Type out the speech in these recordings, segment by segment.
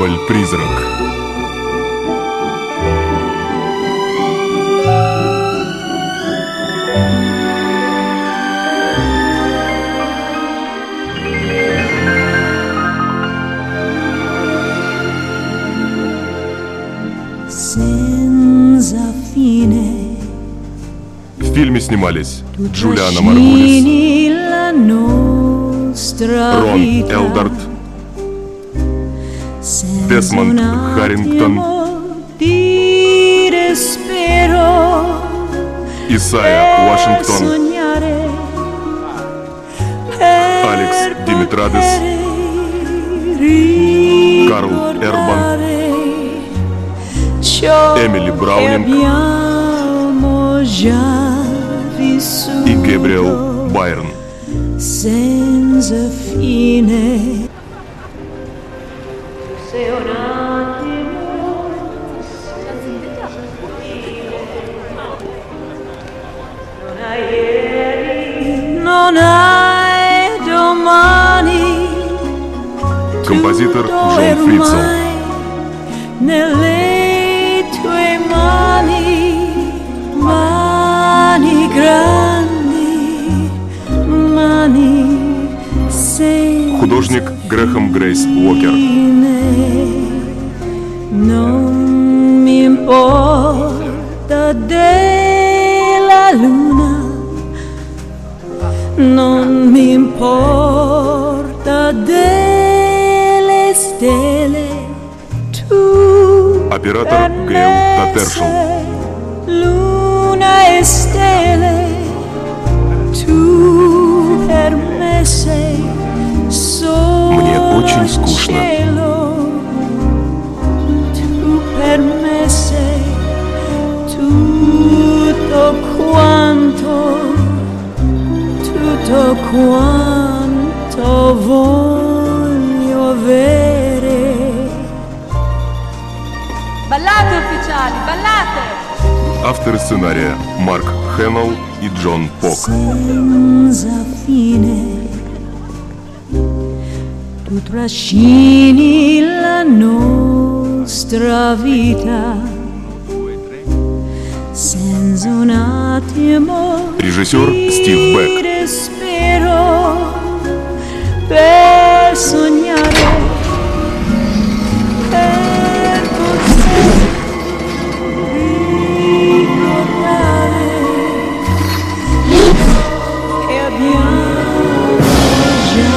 Король-призрак. В фильме снимались Джулиана Маргулис, Рон Элдард, Десмонд Харрингтон, Исайя Вашингтон, Алекс Димитрадес, Карл Эрбан, Эмили Браунинг и Гэбриэл Байрон. Композитор Джон Фрицел. Художник Грэхэм Грейс Уокер. Оператор Гейл Татершел. Мне очень скучно. Ballate ufficiali, ballate! Авторы сценария Марк Хэмилл и Джон Пок. Tu trascini la nostra vita senza un attimo Режиссер Стив Бек. Per sognare, per poter ricordare che abbiamo già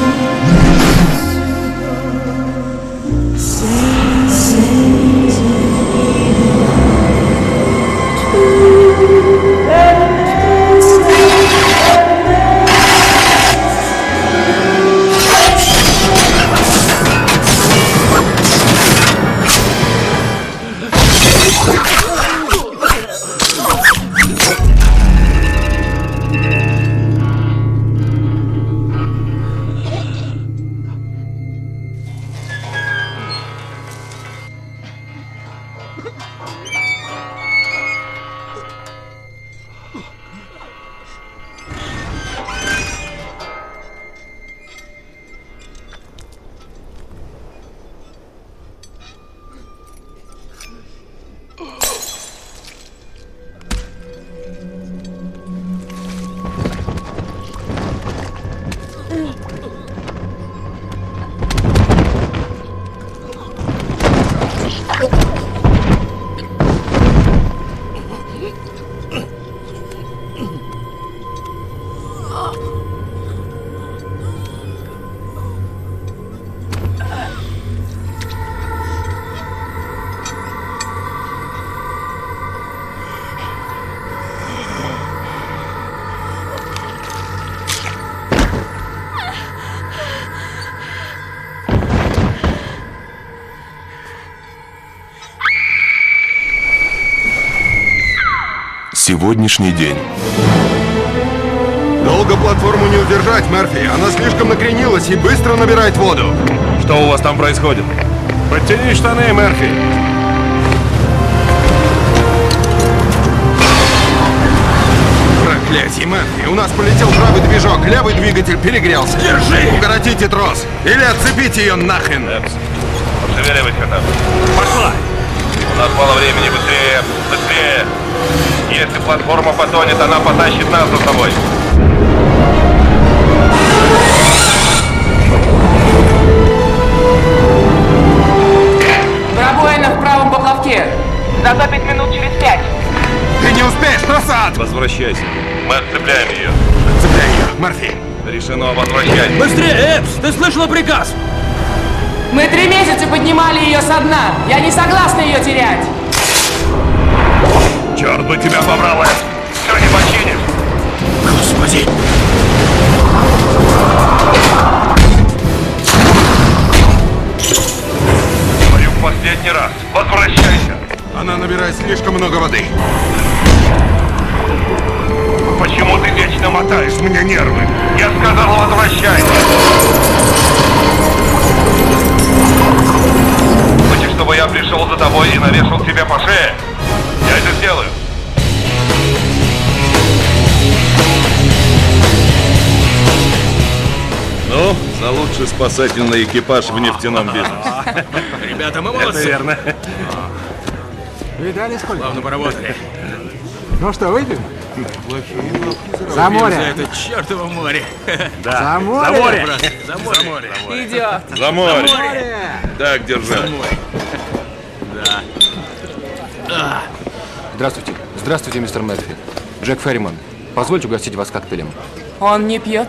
Сегодняшний день. Долго платформу не удержать, Мерфи. Она слишком накренилась и быстро набирает воду. Что у вас там происходит? Подтяни штаны, Мерфи. Проклятье, Мерфи. У нас полетел правый движок, левый двигатель перегрелся. Держи! Укоротите трос. Или отцепите ее нахрен. Пошевеливайся там. Пошла! У нас мало времени, быстрее! Быстрее! Если платформа потонет, она потащит нас за собой. Пробоина в правом поплавке. Зато 5 минут через 5. Ты не успеешь, назад! Возвращайся. Мы отцепляем ее. Цепляй ее, Мерфи. Решено, возвращайся. Быстрее, Эпс! Ты слышала приказ? Мы 3 месяца поднимали ее со дна. Я не согласна ее терять. Черт бы тебя побрал, Эд! Все не починишь! Господи! Говорю в последний раз. Возвращайся! Она набирает слишком много воды. Почему ты вечно мотаешь мне нервы? Я сказал, возвращайся! Хочешь, чтобы я пришел за тобой и навешал тебе по шее? Я это сделаю. Ну, за лучший спасательный экипаж в нефтяном бизнесе. Ребята, мы Это молодцы. верно. Видали сколько? Славно поработали. Ну что, выпьем? За Пьем море! За это чертово море. За море! Брат, за море. Идет. За море. Море! Так держать. Здравствуйте. Здравствуйте, мистер Мерфи. Джек Ферриман. Позвольте угостить вас коктейлем. Он не пьет.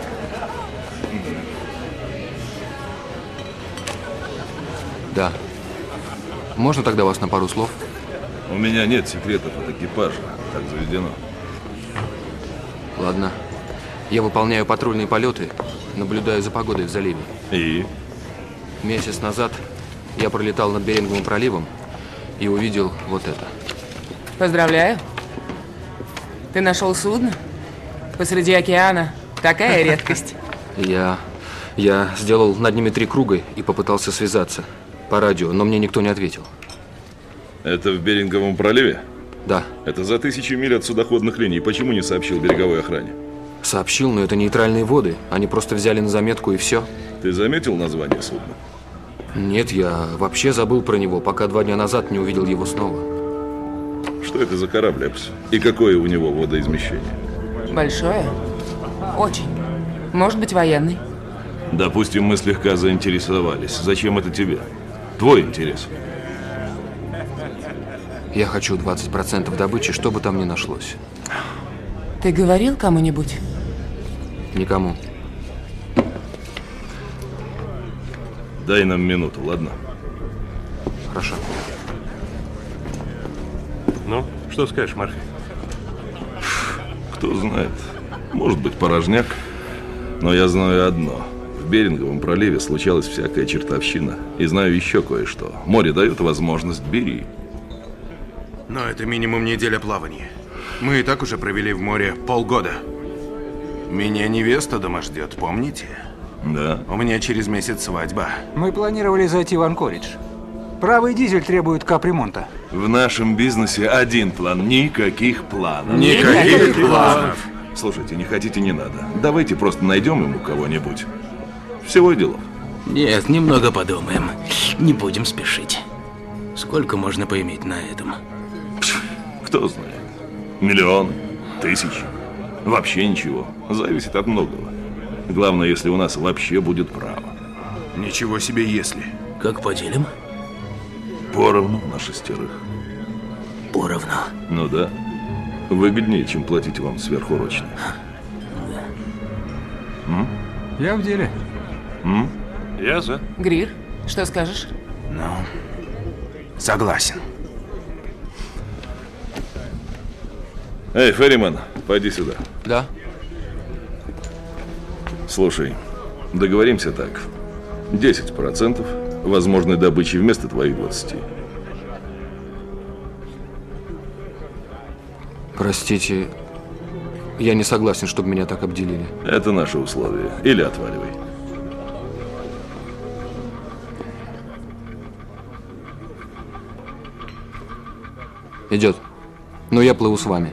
Да. Можно тогда вас на пару слов? У меня нет секретов от экипажа. Так заведено. Ладно. Я выполняю патрульные полеты, наблюдаю за погодой в заливе. И? Месяц назад я пролетал над Беринговым проливом и увидел вот это. Поздравляю. Ты нашел судно? Посреди океана. Такая редкость. Я сделал над ними 3 круга и попытался связаться по радио, но мне никто не ответил. Это в Беринговом проливе? Да. Это за 1000 миль от судоходных линий. Почему не сообщил береговой охране? Сообщил, но это нейтральные воды. Они просто взяли на заметку и все. Ты заметил название судна? Нет, я вообще забыл про него, пока 2 дня назад не увидел его снова. Что это за корабль, Эпс? И какое у него водоизмещение? Большое? Очень. Может быть, военный. Допустим, мы слегка заинтересовались. Зачем это тебе? Твой интерес. Я хочу 20% добычи, что бы там ни нашлось. Ты говорил кому-нибудь? Никому. Дай нам минуту, ладно? Хорошо. Ну, что скажешь, Мерфи? Кто знает. Может быть, порожняк. Но я знаю одно. В Беринговом проливе случалась всякая чертовщина. И знаю еще кое-что. Море дает возможность, бери. Но это минимум неделя плавания. Мы и так уже провели в море полгода. Меня невеста дома ждет, помните? Да. У меня через месяц свадьба. Мы планировали зайти в Анкоридж. Правый дизель требует капремонта. В нашем бизнесе один план, никаких планов. Никаких планов. Слушайте, не хотите, не надо. Давайте просто найдем ему кого-нибудь. Всего делов. Нет, немного подумаем. Не будем спешить. Сколько можно поиметь на этом? Кто знает. Миллион, тысячи. Вообще ничего. Зависит от многого. Главное, если у нас вообще будет право. Ничего себе, если. Как поделим? Поровну на 6. Поровну. Ну да. Выгоднее, чем платить вам сверхурочно. Я в деле. Я за. Грир, что скажешь? Ну, согласен. Эй, Ферриман, пойди сюда. Да? Слушай, договоримся так. 10% возможной добычи вместо твоих 20. Простите, я не согласен, чтобы меня так обделили. Это наши условия. Или отваливай. Идет. Но я плыву с вами.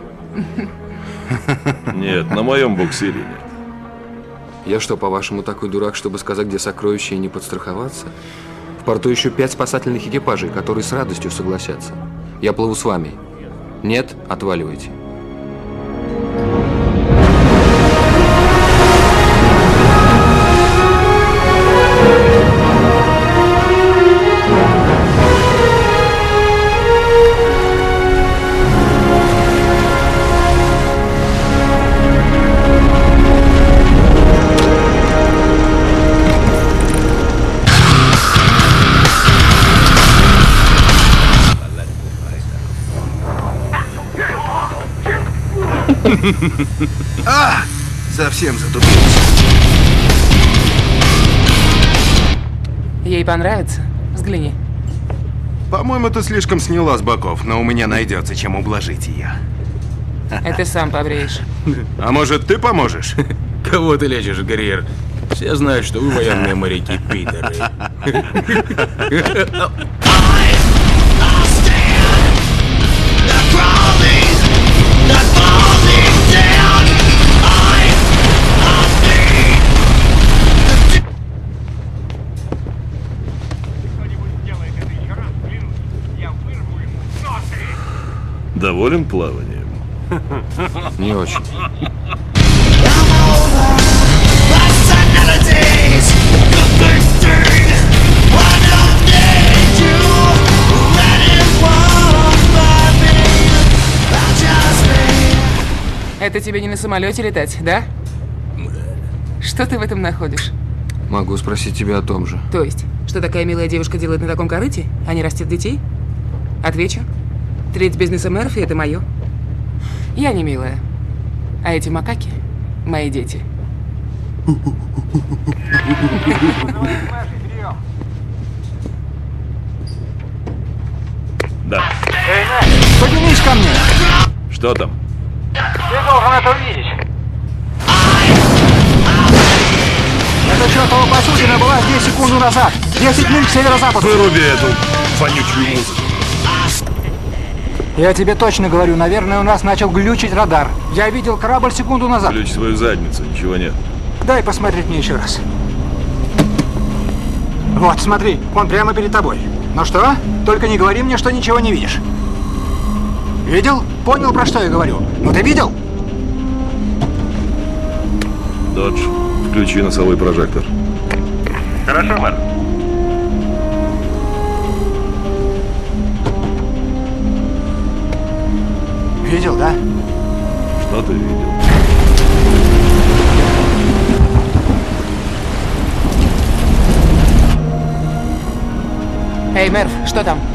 Нет, на моем буксире нет. Я что, по-вашему, такой дурак, чтобы сказать, где сокровища и не подстраховаться? В порту еще 5 спасательных экипажей, которые с радостью согласятся. Я плыву с вами. Нет, отваливайте. Совсем затупились. Ей понравится? Взгляни. По-моему, ты слишком сняла с боков, но у меня найдется, чем ублажить ее. Это сам побреешь. А может, ты поможешь? Кого ты лечишь, Гарриер? Все знают, что вы военные моряки-питеры. Доволен плаванием? Не очень. Это тебе не на самолете летать, да? Что ты в этом находишь? Могу спросить тебя о том же. То есть, что такая милая девушка делает на таком корыте, а не растет детей? Отвечу. Треть бизнеса Мерфи — это мое. Я не милая. А эти макаки — мои дети. Да. Поднимись ко мне! Что там? Ты должен это увидеть. Эта чертова посудина была здесь секунду назад. 10 миль к северо-западу. Выруби эту вонючую музыку. Я тебе точно говорю, наверное, у нас начал глючить радар. Я видел корабль секунду назад. Ключ свою задницу, ничего нет. Дай посмотреть мне еще раз. Вот, смотри, он прямо перед тобой. Ну что? Только не говори мне, что ничего не видишь. Видел? Понял, про что я говорю? Ну ты видел? Додж, включи носовой прожектор. Хорошо, Марк. Видел, да? Что ты видел? Эй, Мерф, что там?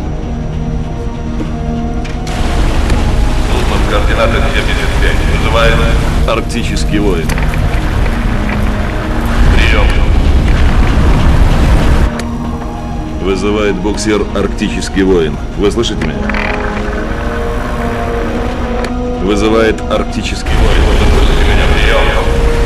Судно с координатами 75. Вызывает... Арктический воин. Прием. Вызывает буксир «Арктический воин». Вы слышите меня? Вызывает «Арктический воин». Вы слышите меня? Прием.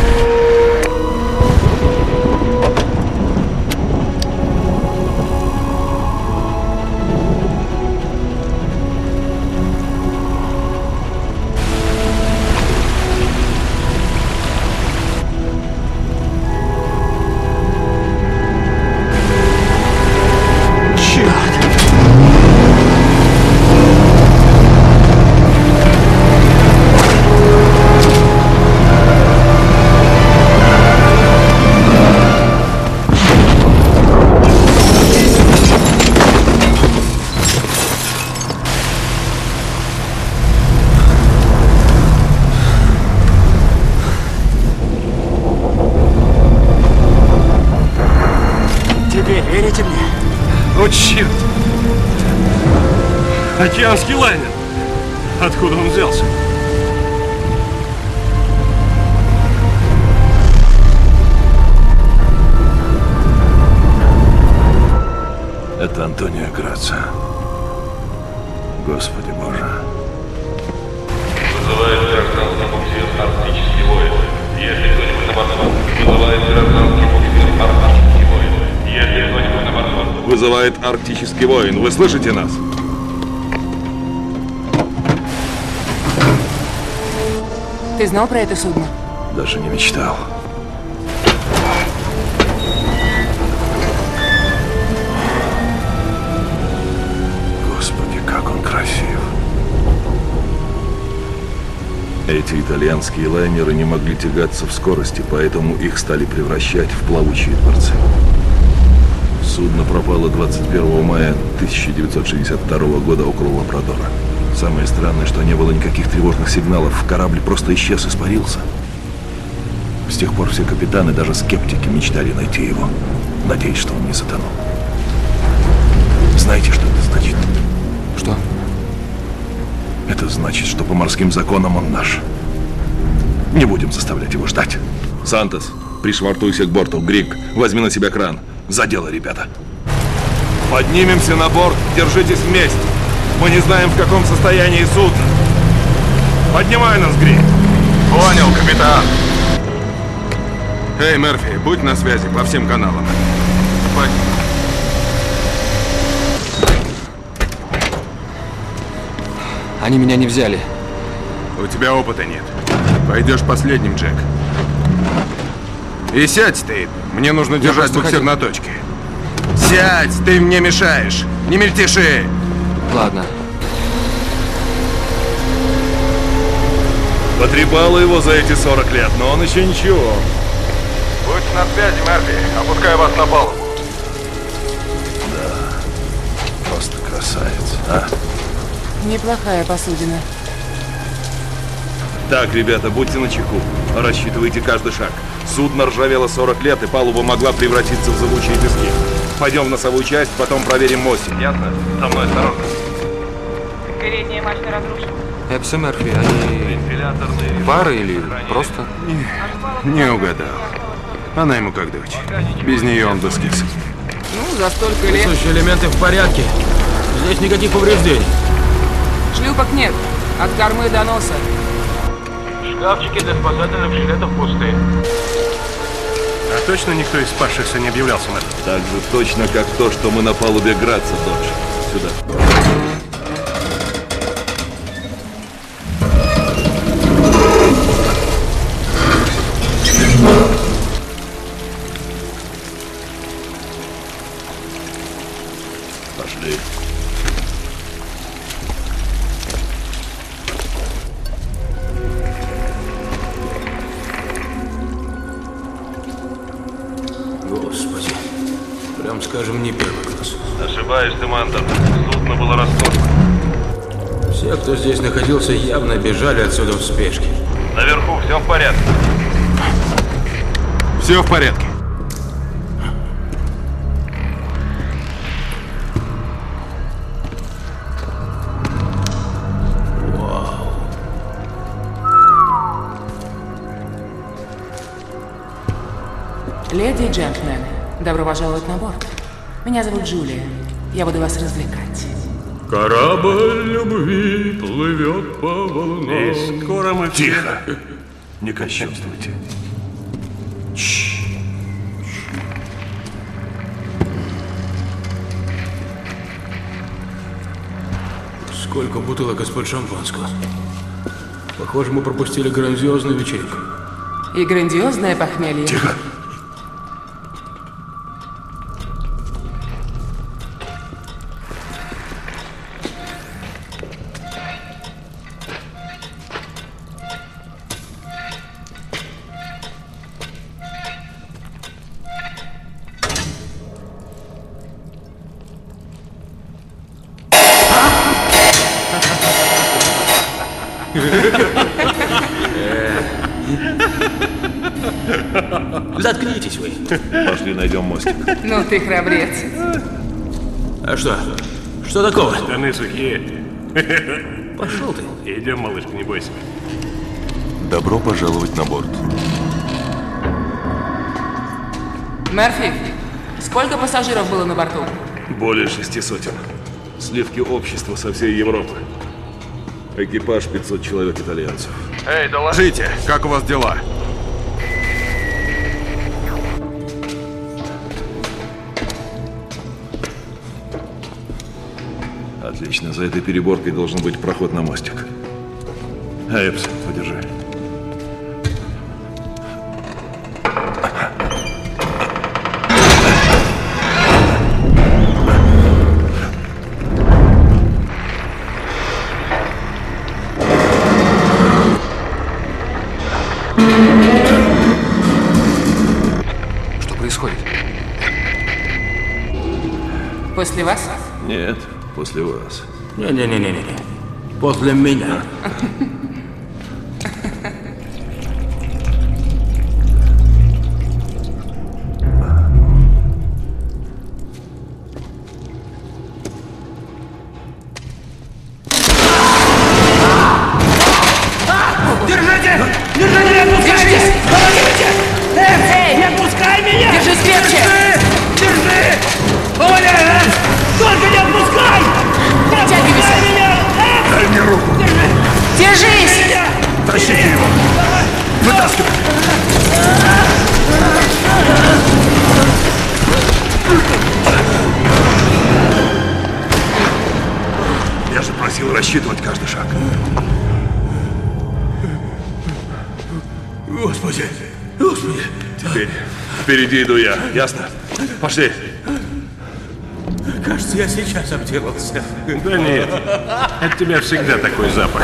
Верите мне? О, черт! Океанский лайнер! Откуда он взялся? Это Антонио Грацио. Господи Боже. Вызывает гражданский буксир «Арктический воин». Если кто-нибудь на борту, вызывает гражданский буксир «Арктический воин». Если кто-нибудь на борту... Вызывает «Арктический воин». Вы слышите нас? Ты знал про это судно? Даже не мечтал. Эти итальянские лайнеры не могли тягаться в скорости, поэтому их стали превращать в плавучие дворцы. Судно пропало 21 мая 1962 года около Лабрадора. Самое странное, что не было никаких тревожных сигналов. Корабль просто исчез, испарился. С тех пор все капитаны, даже скептики, мечтали найти его. Надеюсь, что он не затонул. Знаете, что это значит? Что? Это значит, что по морским законам он наш. Не будем заставлять его ждать. Сантос, пришвартуйся к борту. Григ, возьми на себя кран. За дело, ребята. Поднимемся на борт, держитесь вместе. Мы не знаем, в каком состоянии судно. Поднимай нас, Григ. Понял, капитан. Эй, Мерфи, будь на связи по всем каналам. Они меня не взяли. У тебя опыта нет. Пойдешь последним, Джек. И сядь ты. Мне нужно держать буксир на точке. Сядь, ты мне мешаешь. Не мельтеши. Ладно. Потрепало его за эти 40 лет, но он еще ничего. Будьте на связи, Мерфи. Опускаю вас на палубу. Да, просто красавец, а? Неплохая посудина. Так, ребята, будьте начеку. Рассчитывайте каждый шаг. Судно ржавело 40 лет, и палуба могла превратиться в зыбучие пески. Пойдем в носовую часть, потом проверим мостик. Ясно? За мной осторожно. Передняя мачта разрушена. Эпс и Мерфи, они пары или просто? Не угадал. Она ему как дочь. Без нее он бы скис. Ну, за столько лет. Несущие элементы в порядке. Здесь никаких повреждений. Шлюпок нет. От кормы до носа. Шкафчики для спасательных жилетов пусты. А точно никто из спасшихся не объявлялся, мэр? Так же точно, как то, что мы на палубе Граца, Додж. Сюда. Пошли. Господи. Прям скажем, не первый класс. Ошибаешься, Мандер. Судно было растоплено. Все, кто здесь находился, явно бежали отсюда в спешке. Наверху все в порядке. Все в порядке. Леди и джентльмены, добро пожаловать на борт. Меня зовут Джулия. Я буду вас развлекать. Корабль любви плывет по волнам. И скоро мы все... Тихо! Не кощунствуйте. Сколько бутылок из-под шампанского. Похоже, мы пропустили грандиозную вечеринку. И грандиозное похмелье. Тихо! Заткнитесь вы. Пошли найдем мостик. Ну ты храбрец. А что? Что такого? Штаны сухие. Пошел ты. Идем, малышка, не бойся. Добро пожаловать на борт. Мерфи, сколько пассажиров было на борту? Более 600. Сливки общества со всей Европы. Экипаж 500 человек итальянцев. Эй, доложите, как у вас дела? Отлично, за этой переборкой должен быть проход на мостик. Эпс, подержи. выходит? После вас? Нет, после вас. Не-не-не-не-не. После меня. Держите! Держите, не отпускайте! Помогите! Эй, не отпускай меня! Держись крепче! Держи! Оля! Только не отпускай! Не отпускай меня! Дай мне руку! Держись! Тащите его! Вытаскивай! Я же просил рассчитывать каждый шаг. Господи! Господи! Теперь впереди иду я, ясно? Пошли! Кажется, я сейчас обделался. Да нет, от тебя всегда такой запах.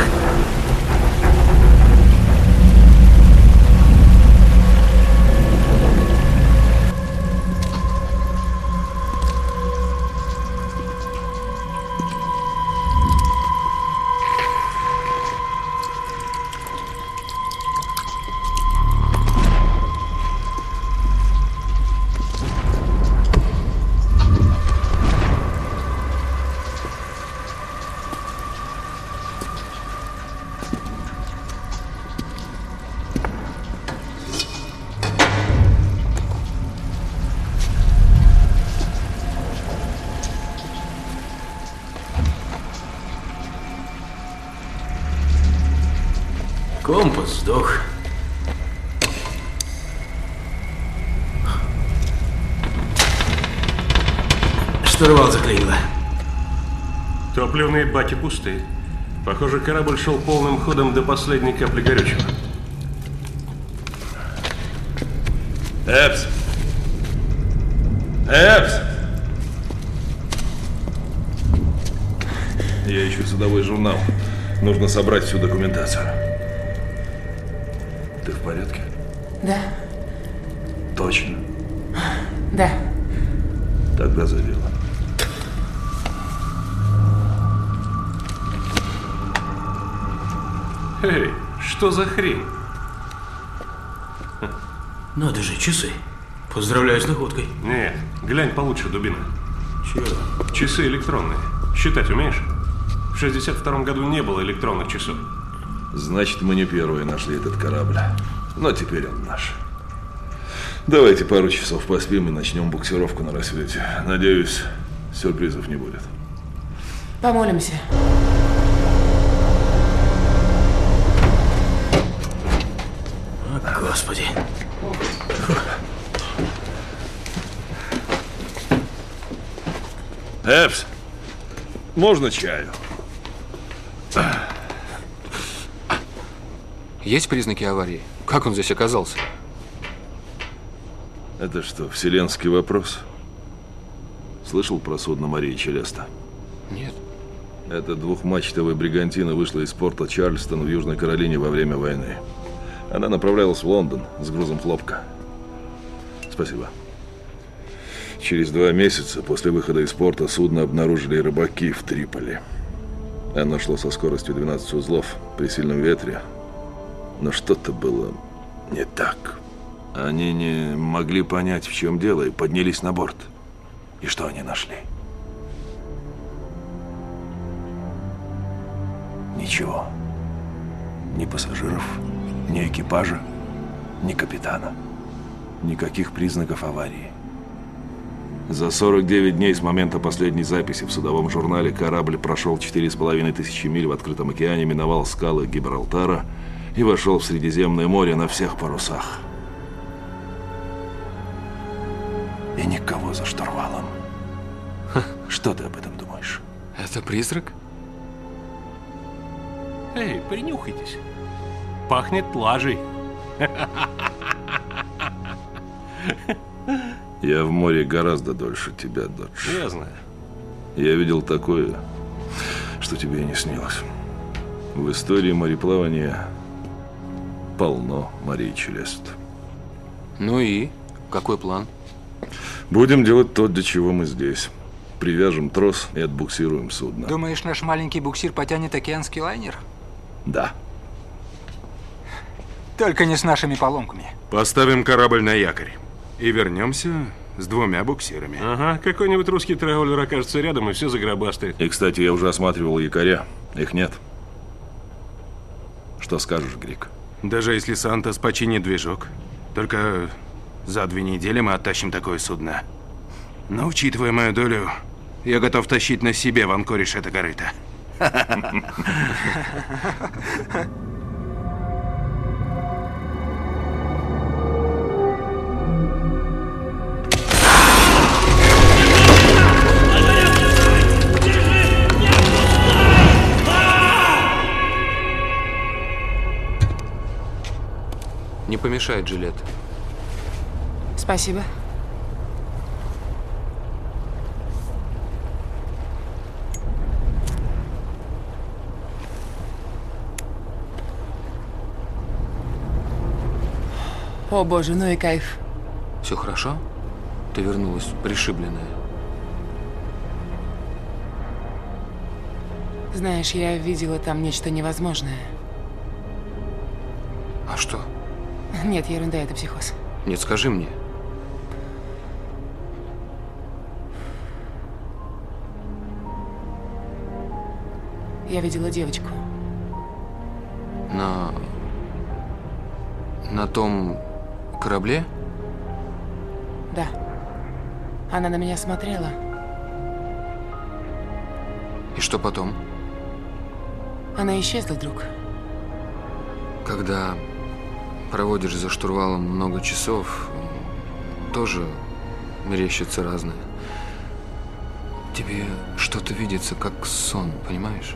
Компас сдох. Штурвал заклинило. Топливные баки пустые. Похоже, корабль шел полным ходом до последней капли горючего. Эпс! Эпс! Я ищу судовой журнал. Нужно собрать всю документацию. Ты в порядке? Да, Точно. да. Тогда за дело. Эй, что за хрень? Надо же, часы. Поздравляю с находкой. Нет, глянь получше, дубина. Чего? Часы электронные. Считать умеешь? В 62-м году не было электронных часов. Значит, мы не первые нашли этот корабль. Но теперь он наш. Давайте пару часов поспим и начнем буксировку на рассвете. Надеюсь, сюрпризов не будет. Помолимся. О, Господи. Эпс, можно чаю? Есть признаки аварии? Как он здесь оказался? Это что, вселенский вопрос? Слышал про судно Марии Челеста? Нет. Эта двухмачтовая бригантина вышла из порта Чарльстон в Южной Каролине во время войны. Она направлялась в Лондон с грузом хлопка. Спасибо. Через 2 месяца после выхода из порта судно обнаружили рыбаки в Триполи. Оно шло со скоростью 12 узлов при сильном ветре. Но что-то было не так. Они не могли понять, в чем дело, и поднялись на борт. И что они нашли? Ничего. Ни пассажиров, ни экипажа, ни капитана. Никаких признаков аварии. За 49 дней с момента последней записи в судовом журнале корабль прошел 4500 миль в открытом океане, миновал скалы Гибралтара и вошел в Средиземное море на всех парусах. И никого за штурвалом. Что ты об этом думаешь? Это призрак? Эй, принюхайтесь. Пахнет лажей. Я в море гораздо дольше тебя, Додж. Я знаю. Я видел такое, что тебе и не снилось. В истории мореплавания полно Марии Челест. Ну и? Какой план? Будем делать то, для чего мы здесь. Привяжем трос и отбуксируем судно. Думаешь, наш маленький буксир потянет океанский лайнер? Да. Только не с нашими поломками. Поставим корабль на якорь и вернемся с 2 буксирами. Ага, какой-нибудь русский траулер окажется рядом и все загробастает. И, кстати, я уже осматривал якоря. Их нет. Что скажешь, Грик? Даже если Сантос починит движок, только за 2 недели мы оттащим такое судно. Но, учитывая мою долю, я готов тащить на себе в Анкоридж это корыто. Не помешает, Джилет. Спасибо. О боже, ну и кайф. Все хорошо? Ты вернулась пришибленная. Знаешь, я видела там нечто невозможное. А что? Нет, ерунда, это психоз. Нет, скажи мне. Я видела девочку. На том корабле? Да. Она на меня смотрела. И что потом? Она исчезла вдруг. Когда проводишь за штурвалом много часов, тоже мерещится разное. Тебе что-то видится как сон, понимаешь?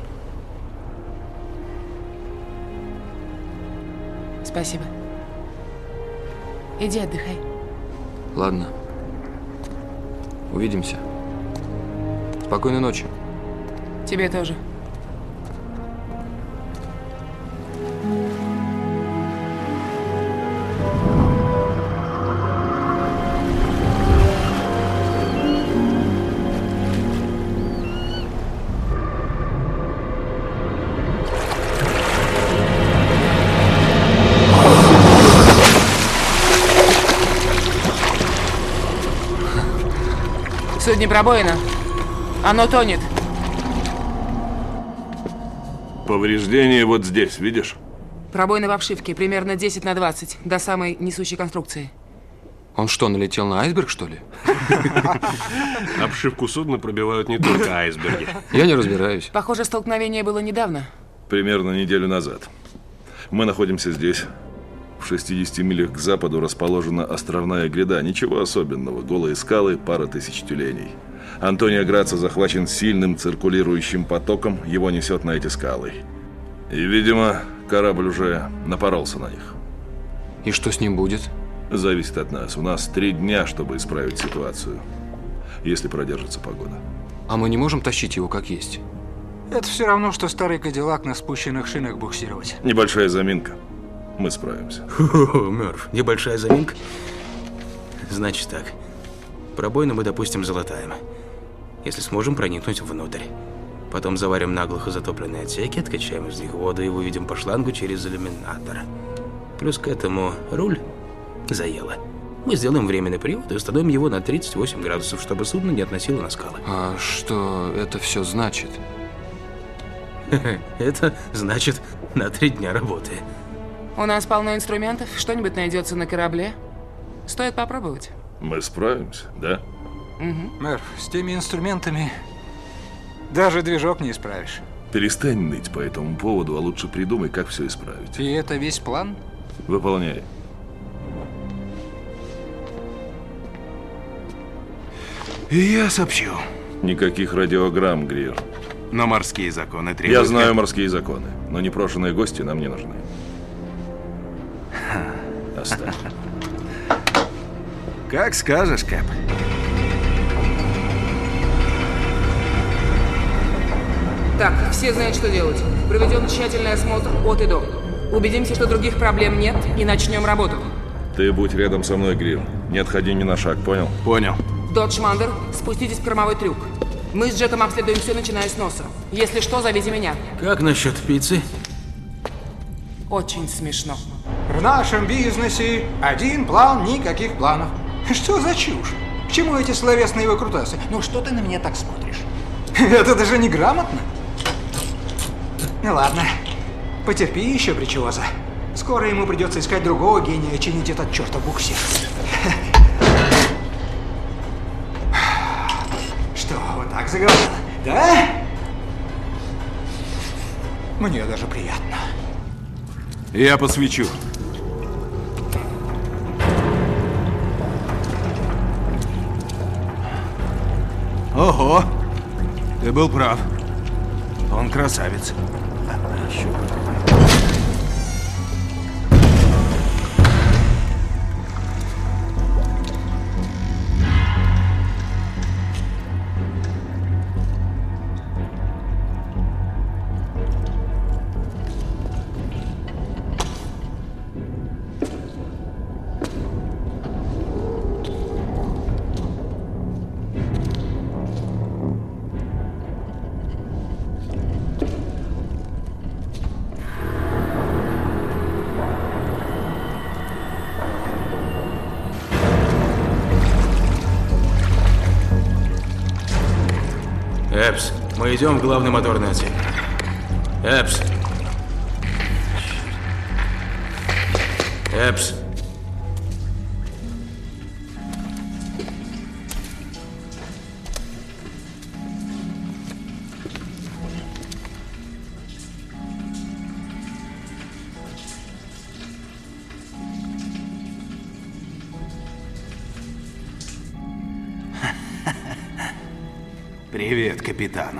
Спасибо. Иди отдыхай. Ладно. Увидимся. Спокойной ночи. Тебе тоже. В судне пробоина. Оно тонет. Повреждение вот здесь, видишь? Пробоина в обшивке, примерно 10 на 20, до самой несущей конструкции. Он что, налетел на айсберг, что ли? Обшивку судна пробивают не только айсберги. Я не разбираюсь. Похоже, столкновение было недавно. Примерно неделю назад. Мы находимся здесь. В 60 милях к западу расположена островная гряда. Ничего особенного. Голые скалы, пара тысяч тюленей. Антонио Грацио захвачен сильным циркулирующим потоком. Его несет на эти скалы. И, видимо, корабль уже напоролся на них. И что с ним будет? Зависит от нас. У нас 3 дня, чтобы исправить ситуацию. Если продержится погода. А мы не можем тащить его как есть? Это все равно, что старый Кадиллак на спущенных шинах буксировать. Небольшая заминка. Мы справимся. Мёрф, небольшая заминка? Значит так. Пробоину мы, допустим, залатаем. Если сможем проникнуть внутрь. Потом заварим наглухо затопленные отсеки, откачаем из них воду и выведем по шлангу через иллюминатор. Плюс к этому руль заело. Мы сделаем временный привод и установим его на 38 градусов, чтобы судно не относило на скалы. А что это все значит? Это значит на 3 дня работы. У нас полно инструментов, что-нибудь найдется на корабле. Стоит попробовать. Мы справимся, да? Угу. Мэр, с теми инструментами даже движок не исправишь. Перестань ныть по этому поводу, а лучше придумай, как все исправить. И это весь план? Выполняй. И я сообщу. Никаких радиограмм, Грир. Но морские законы требуют... Я знаю морские законы, но непрошенные гости нам не нужны. Оставь. Как скажешь, Кэп. Так, все знают, что делать. Проведем тщательный осмотр от и до. Убедимся, что других проблем нет, и начнем работу. Ты будь рядом со мной, Грир. Не отходи ни на шаг, понял? Понял. Додж Мандер, спуститесь в кормовой трюк. Мы с Джеком обследуем все, начиная с носа. Если что, зовите меня. Как насчет пиццы? Очень смешно. В нашем бизнесе один план, никаких планов. Что за чушь? К чему эти словесные выкрутасы? Ну что ты на меня так смотришь? Это даже неграмотно. Ну ладно, потерпи еще, причёза. Скоро ему придется искать другого гения и чинить этот чертов буксир. Что, вот так заговорил? Да? Мне даже приятно. Я посвечу. Ого! Ты был прав. Он красавец. Эпс, мы идем в главный моторный отсек. Эпс. Эпс. Привет, капитану.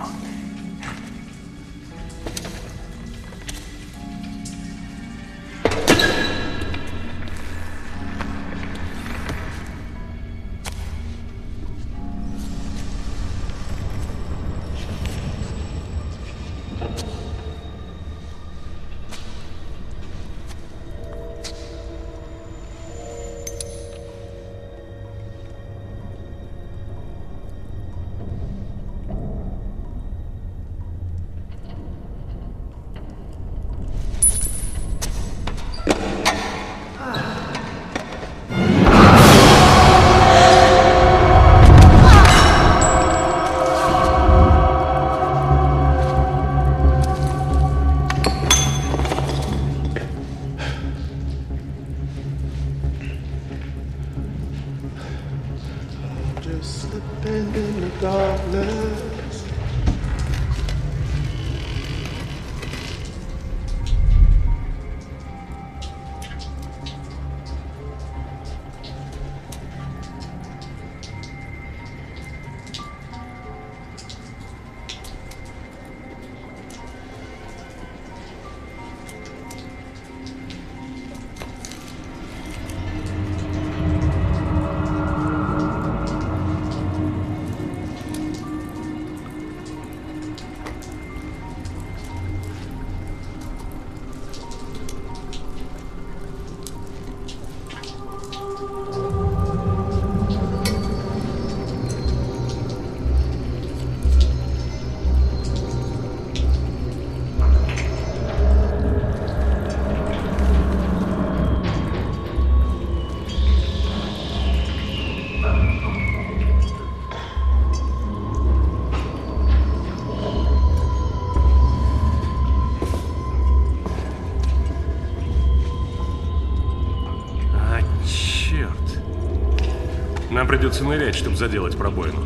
Нам придется нырять, чтобы заделать пробоину.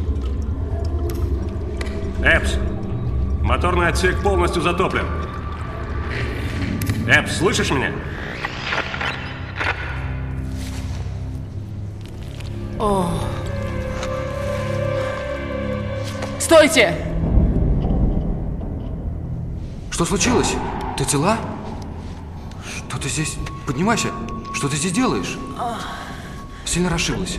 Эпс! Моторный отсек полностью затоплен. Эпс, слышишь меня? О. Стойте! Что случилось? Ты цела? Что ты здесь? Поднимайся! Что ты здесь делаешь? Сильно расшиблась.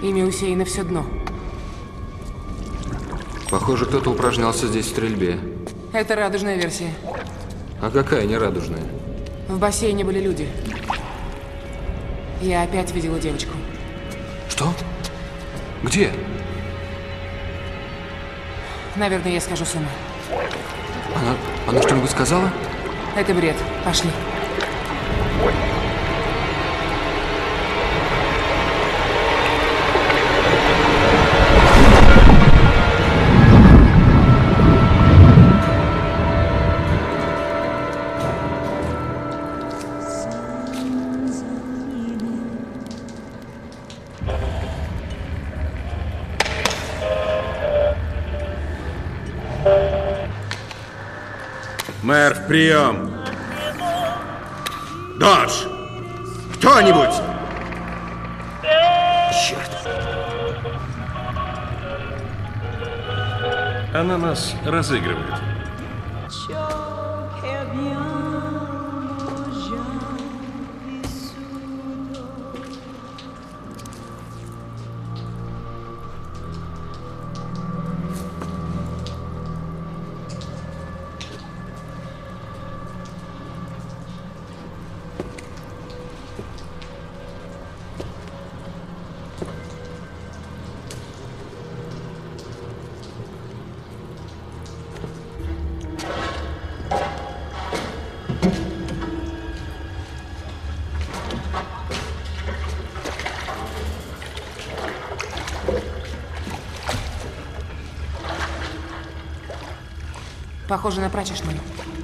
Ими усеяно все дно. Похоже, кто-то упражнялся здесь в стрельбе. Это радужная версия. А какая нерадужная? В бассейне были люди. Я опять видела девочку. Что? Где? Наверное, я схожу с ума. Она что-нибудь сказала? Это бред. Пошли. Мэр, в прием! Додж! Кто-нибудь! Черт! Она нас разыгрывает. ciò che abbiamo già vissuto. Похоже на прачечную.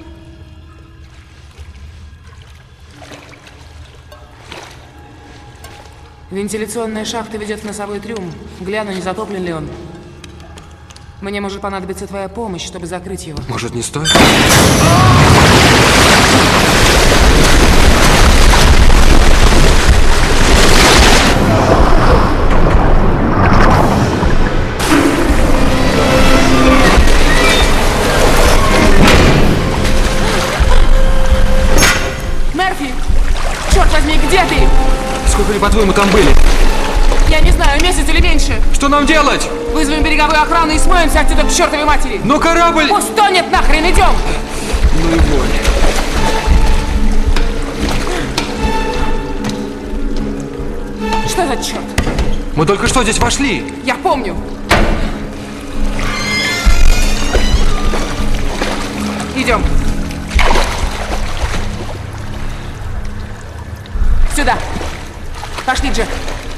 Вентиляционная шахта ведет в носовой трюм. Гляну, не затоплен ли он. Мне может понадобиться твоя помощь, чтобы закрыть его. Может, не стоит? Мерфи! Черт возьми, где ты? Сколько ли, по-твоему, там были? Я не знаю, месяц или меньше. Что нам делать? Вызовем береговую охрану и смоемся отсюда к чертовой матери. Но корабль... Пусть тонет нахрен, идем! Ну и вонь. Что за черт? Мы только что здесь вошли. Я помню. Идем. Сюда. Пошли, Джек.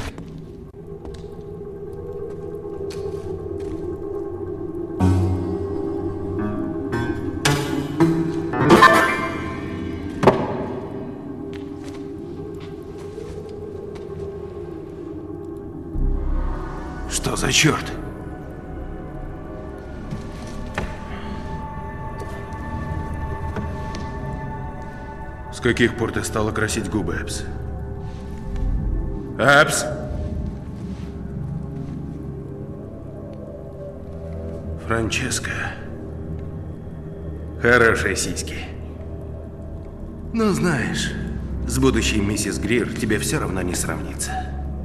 Что за черт? С каких пор ты стала красить губы, Эбс? Эбс! Франческа. Хорошие сиськи. Ну, знаешь, с будущей миссис Грир тебе все равно не сравнится.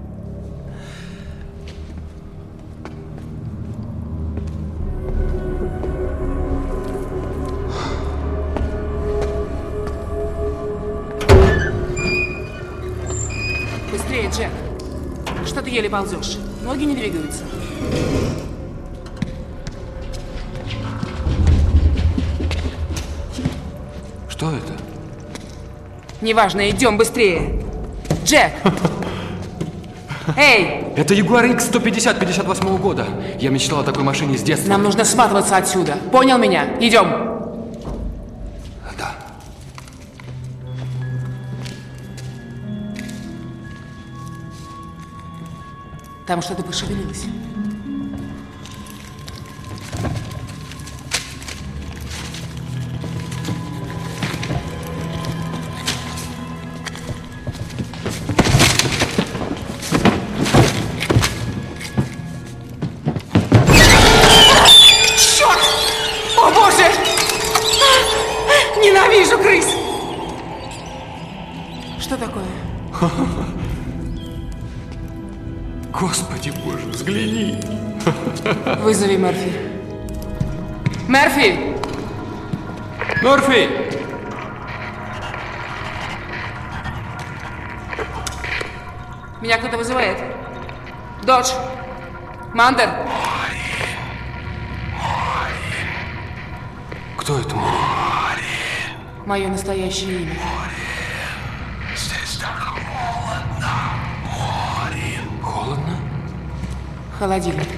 Быстрее, Джек. Что ты еле ползешь? Ноги не двигаются. Что это? Неважно, идем быстрее. Джек! Эй! Это Jaguar X150 58-го года. Я мечтал о такой машине с детства. Нам нужно сматываться отсюда. Понял меня? Идем. Да. Там что-то пошевелилось. Черт! О, Боже! Ненавижу крыс! Что такое? Господи боже, взгляни. Вызови Мерфи. Мерфи! Мерфи! Меня кто-то вызывает. Додж! Мандер! Кто это? Мое настоящее имя. Холодно? Холодильник.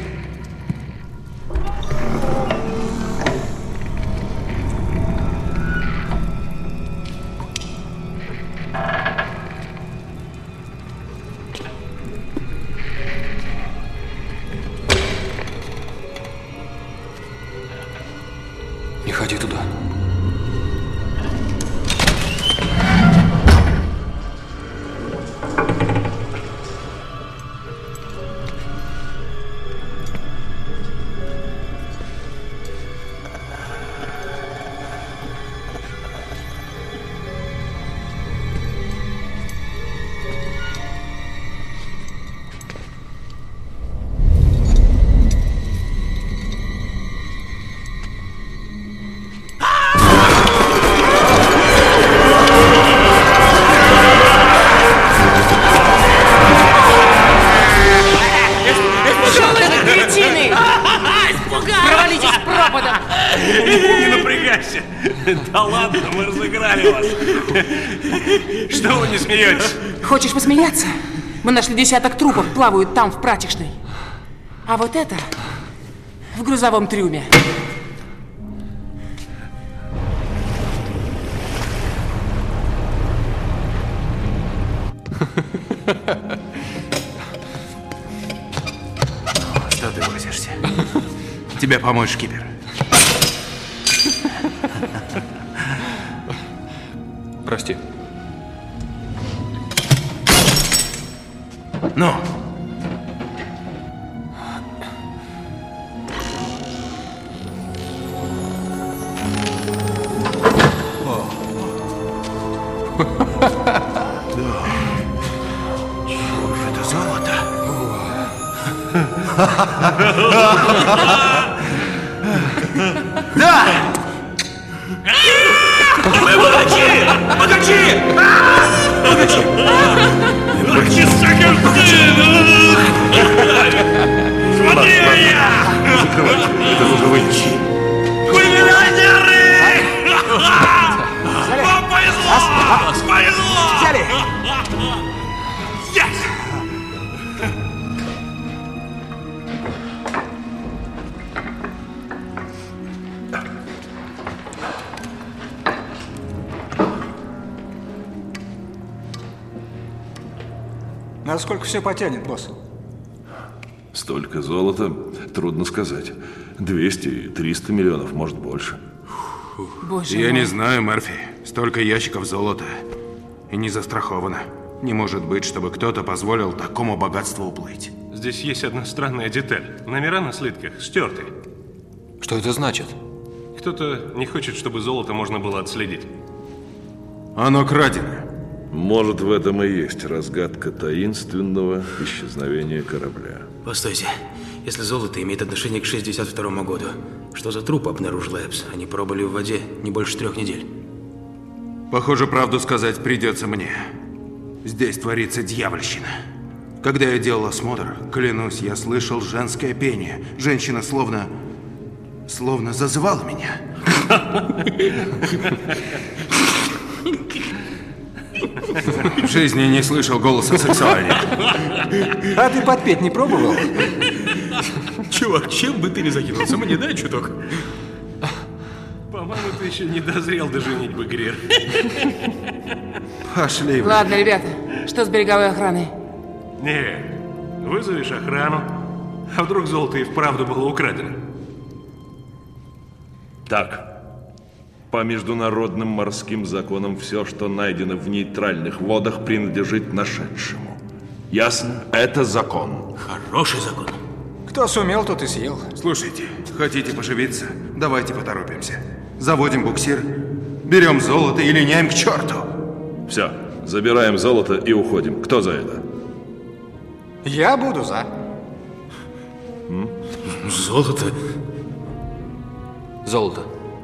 Не ходи туда. Не напрягайся. Да ладно, мы разыграли вас. Что вы не смеетесь? Хочешь посмеяться? Мы нашли десяток трупов, плавают там, в прачечной. А вот это в грузовом трюме. Что ты возишься? Тебе помочь, шкипер. Прости. Ну? Чего же это золото? Да! Богачи! Богачи! Богачи! Богачи, сукин сын! Смотри меня! Закрывайте, это луговые. Вы миллионеры! Вам повезло! Повезло! Взяли! Yes! Насколько все потянет, босс? Столько золота, трудно сказать. 200-300 миллионов, может больше. Боже Я мой. не знаю, Мерфи. Столько ящиков золота. И не застраховано. Не может быть, чтобы кто-то позволил такому богатству уплыть. Здесь есть одна странная деталь. Номера на слитках стерты. Что это значит? Кто-то не хочет, чтобы золото можно было отследить. Оно крадено. Может, в этом и есть разгадка таинственного исчезновения корабля. Постойте. Если золото имеет отношение к 62 году, что за труп обнаружил Эпс? Они пробыли в воде не больше 3 недель. Похоже, правду сказать придется мне. Здесь творится дьявольщина. Когда я делал осмотр, клянусь, я слышал женское пение. Женщина словно зазывала меня. В жизни не слышал голоса сексуальнее. А ты подпеть не пробовал? Чувак, чем бы ты ни закинулся, мне дай чуток. По-моему, ты еще не дозрел до женитьбы, Грир. Пошли вы. Ладно, ребята, что с береговой охраной? Не, вызовешь охрану. А вдруг золото и вправду было украдено? Так, по международным морским законам все, что найдено в нейтральных водах, принадлежит нашедшему. Ясно? Это закон. Хороший закон. Кто сумел, тот и съел. Слушайте, хотите поживиться? Давайте поторопимся. Заводим буксир, берем золото и линяем к черту. Все, забираем золото и уходим. Кто за это? Я буду за. Золото? Золото.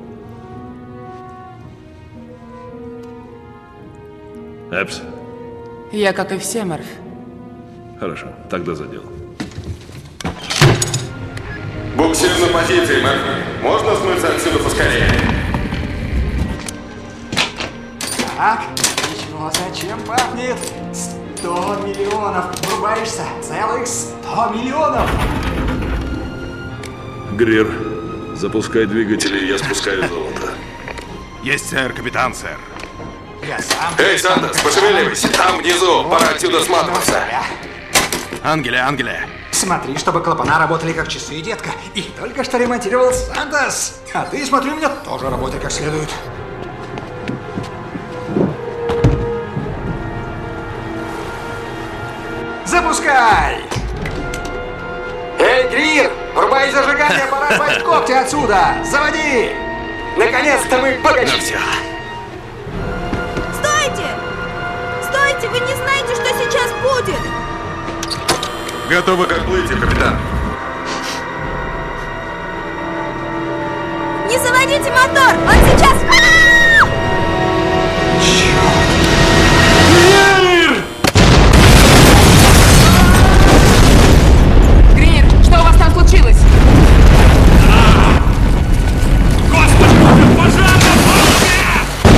Эпс. Я, как и все, Мерф. Хорошо, тогда за дело. Буксир на позиции, Мэр. Можно смыться отсюда поскорее? Так, ничего, зачем пахнет? 100 миллионов. Врубаешься? Целых 100 миллионов. Грир, запускай двигатели, я спускаю золото. Есть, сэр, капитан, сэр. Я сам... Эй, Сантос, пошевеливайся. Там внизу. Пора отсюда сматываться. Ангеле, Ангеле. Смотри, чтобы клапана работали как часы, детка. Их только что ремонтировал Сантос. А ты, смотри, у меня тоже работай как следует. Запускай! Эй, Грир! Врубай зажигание, пора рвать когти отсюда! Заводи! Наконец-то мы погасили! Ну все. Стойте! Стойте! Вы не знаете, что сейчас будет! Готовы к отплытию, капитан. Не заводите мотор! Он сейчас... Грир, что у вас там случилось? Господи, пожар на палубе!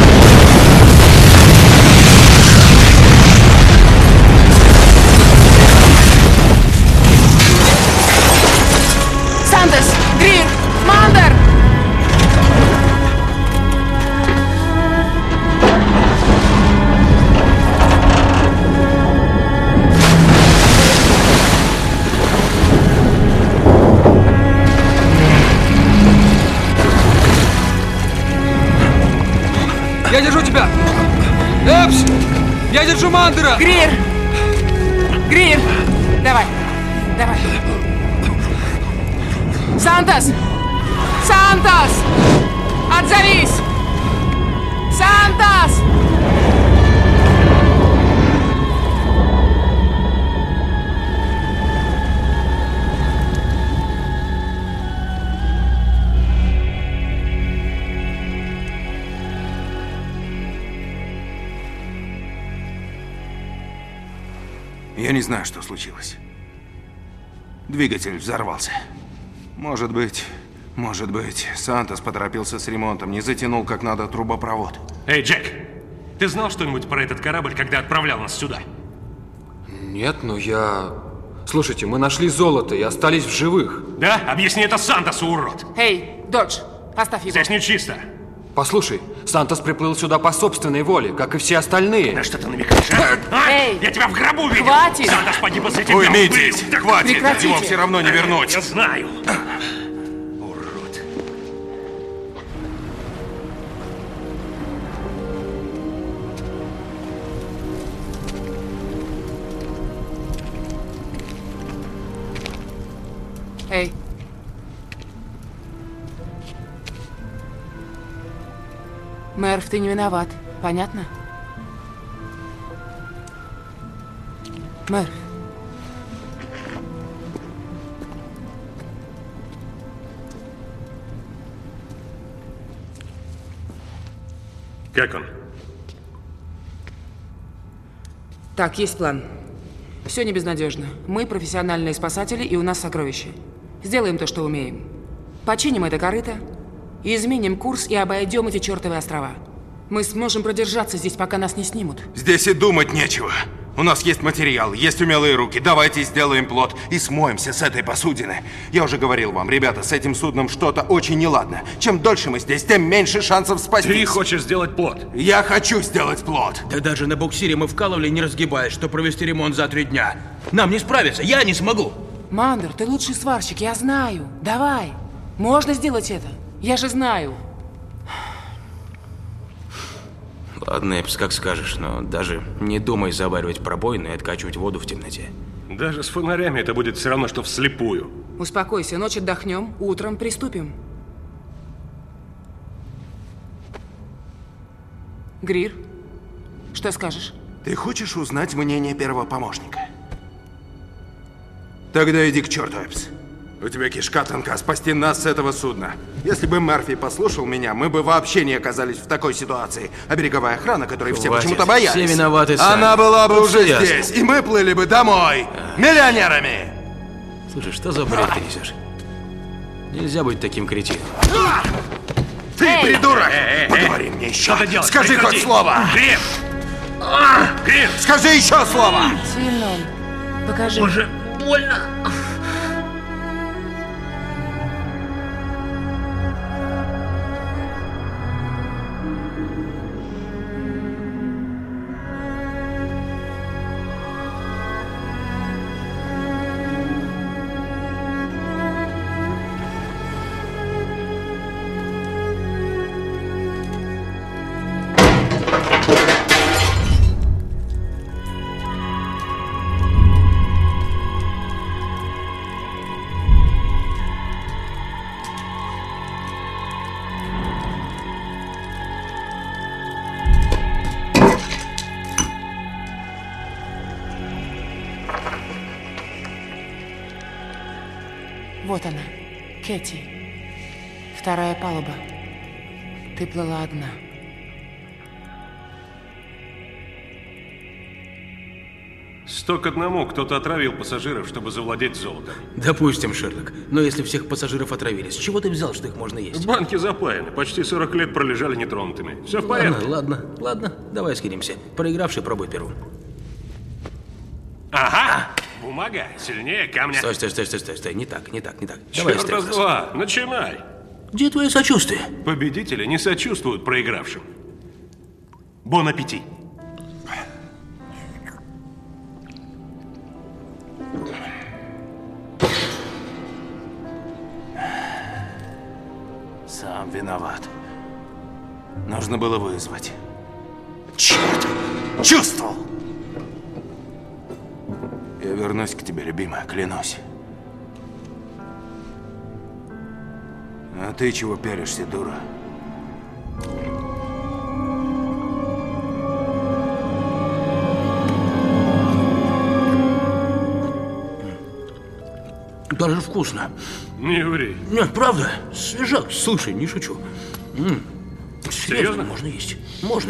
Сантос! Грир! Мандер! Я держу тебя! Эпс! Я держу Мандера! Грир! Грир! Давай! Давай! Сантос! Сантос! Отзовись! Сантос! Я не знаю, что случилось. Двигатель взорвался. Может быть, Сантос поторопился с ремонтом, не затянул как надо трубопровод. Эй, Джек, ты знал что-нибудь про этот корабль, когда отправлял нас сюда? Нет, но я... Слушайте, мы нашли золото и остались в живых. Да? Объясни это Сантосу, урод! Эй, Додж, поставь его. Здесь нечисто. Послушай, Сантос приплыл сюда по собственной воле, как и все остальные. На что ты намекаешь, а? Эй! Я тебя в гробу видел! Хватит! Сантос погиб с этим Уймитесь! днем. Хватит! Прекратите! Его все равно не вернуть! Я знаю. Урод. Эй. Мерф, ты не виноват. Понятно? Мерф. Как он? Так, есть план. Все не безнадежно. Мы профессиональные спасатели, и у нас сокровища. Сделаем то, что умеем. Починим это корыто, изменим курс и обойдем эти чертовы острова. Мы сможем продержаться здесь, пока нас не снимут. Здесь и думать нечего. У нас есть материал, есть умелые руки. Давайте сделаем плот и смоемся с этой посудины. Я уже говорил вам, ребята, с этим судном что-то очень неладно. Чем дольше мы здесь, тем меньше шансов спастись. Ты хочешь сделать плот? Я хочу сделать плот. Да даже на буксире мы вкалывали, не разгибаясь, что провести ремонт за 3 дня. Нам не справиться, я не смогу. Мандер, ты лучший сварщик, я знаю. Давай. Можно сделать это. Я же знаю. Ладно, Эпс, как скажешь, но даже не думай заваривать пробоины и откачивать воду в темноте. Даже с фонарями это будет все равно, что вслепую. Успокойся, ночь отдохнем, утром приступим. Грир, что скажешь? Ты хочешь узнать мнение первого помощника? Тогда иди к черту, Эпс. У тебя кишка тонка спасти нас с этого судна. Если бы Мерфи послушал меня, мы бы вообще не оказались в такой ситуации. А береговая охрана, которой все Хватит. почему-то боялись, Все виноваты сами. она была бы Тут уже всё здесь, ясно. и мы плыли бы домой. Миллионерами! Слушай, что за бред ты несешь? Нельзя быть таким кретином. Ты придурок! Поговори мне еще. Что ты делаешь? Скажи Прекрати. хоть слово! Гриф! Гриф! Скажи еще слово! Сильно он. Покажи. Уже больно. Вот она, Кэти. Вторая палуба. Ты плыла одна. Сто к одному кто-то отравил пассажиров, чтобы завладеть золотом. Допустим, Шерлок. Но если всех пассажиров отравили, с чего ты взял, что их можно есть? Банки запаяны, почти 40 лет пролежали нетронутыми. Все в порядке. Ладно, давай скинемся. Проигравший пробуй первым. Ага! Бумага сильнее камня. Стой. Не так. Давай Черт стрелок. раз два, начинай. Где твое сочувствие? Победители не сочувствуют проигравшим. Бон аппетит. Сам виноват. Нужно было вызвать. Черт! Чувствовал! Я вернусь к тебе, любимая, клянусь. А ты чего пялишься, дура? Даже вкусно. Не ври. Нет, правда, свежак. Слушай, не шучу. Серьезно? Можно есть. Можно.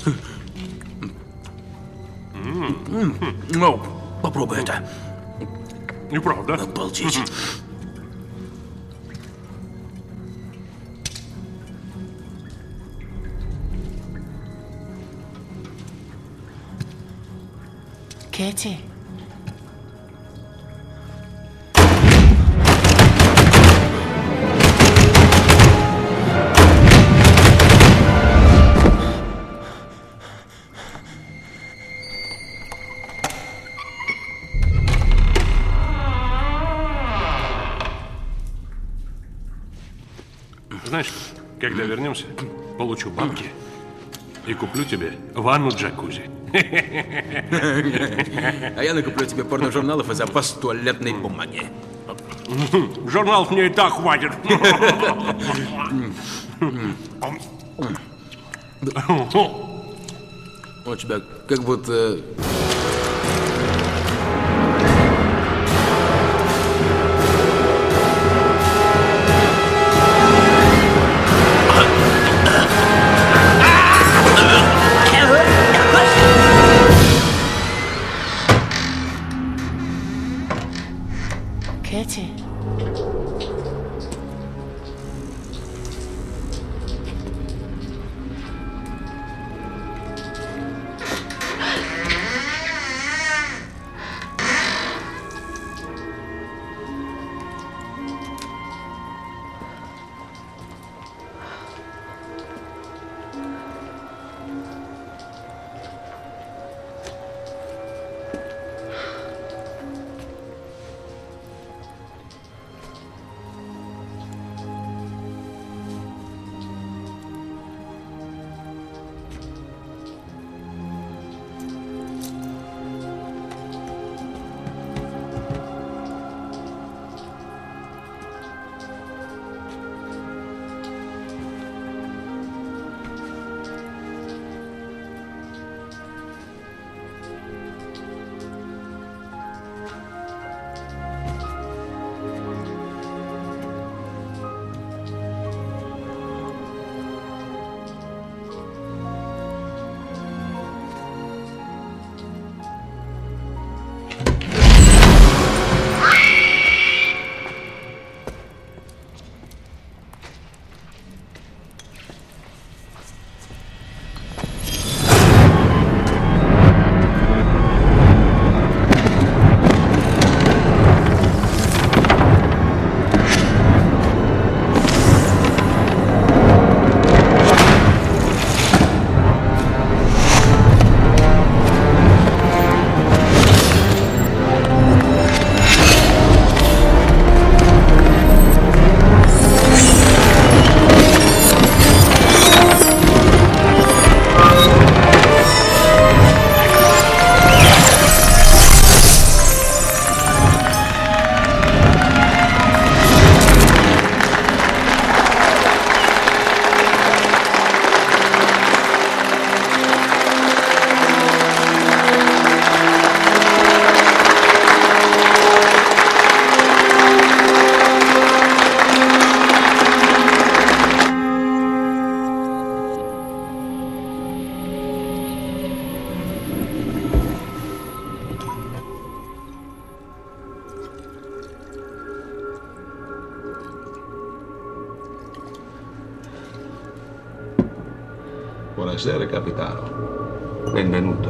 Ну, попробуй это. Неправда. Обалдеть. Кэти. Знаешь, когда вернемся, получу бабки и куплю тебе ванну джакузи. А я накуплю тебе порножурналов и запас туалетной бумаги. Журналов мне и так хватит. У тебя как будто... Кэти. Buonasera, capitano. Benvenuto.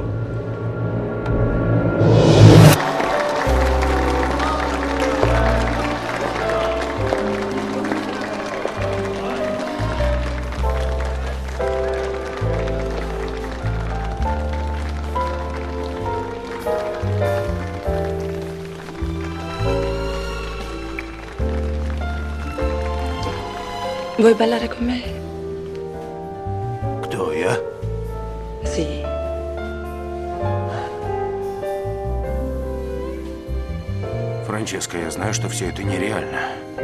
Vuoi ballare con me? Кто я? Sì. Франческа, я знаю, что все это нереально.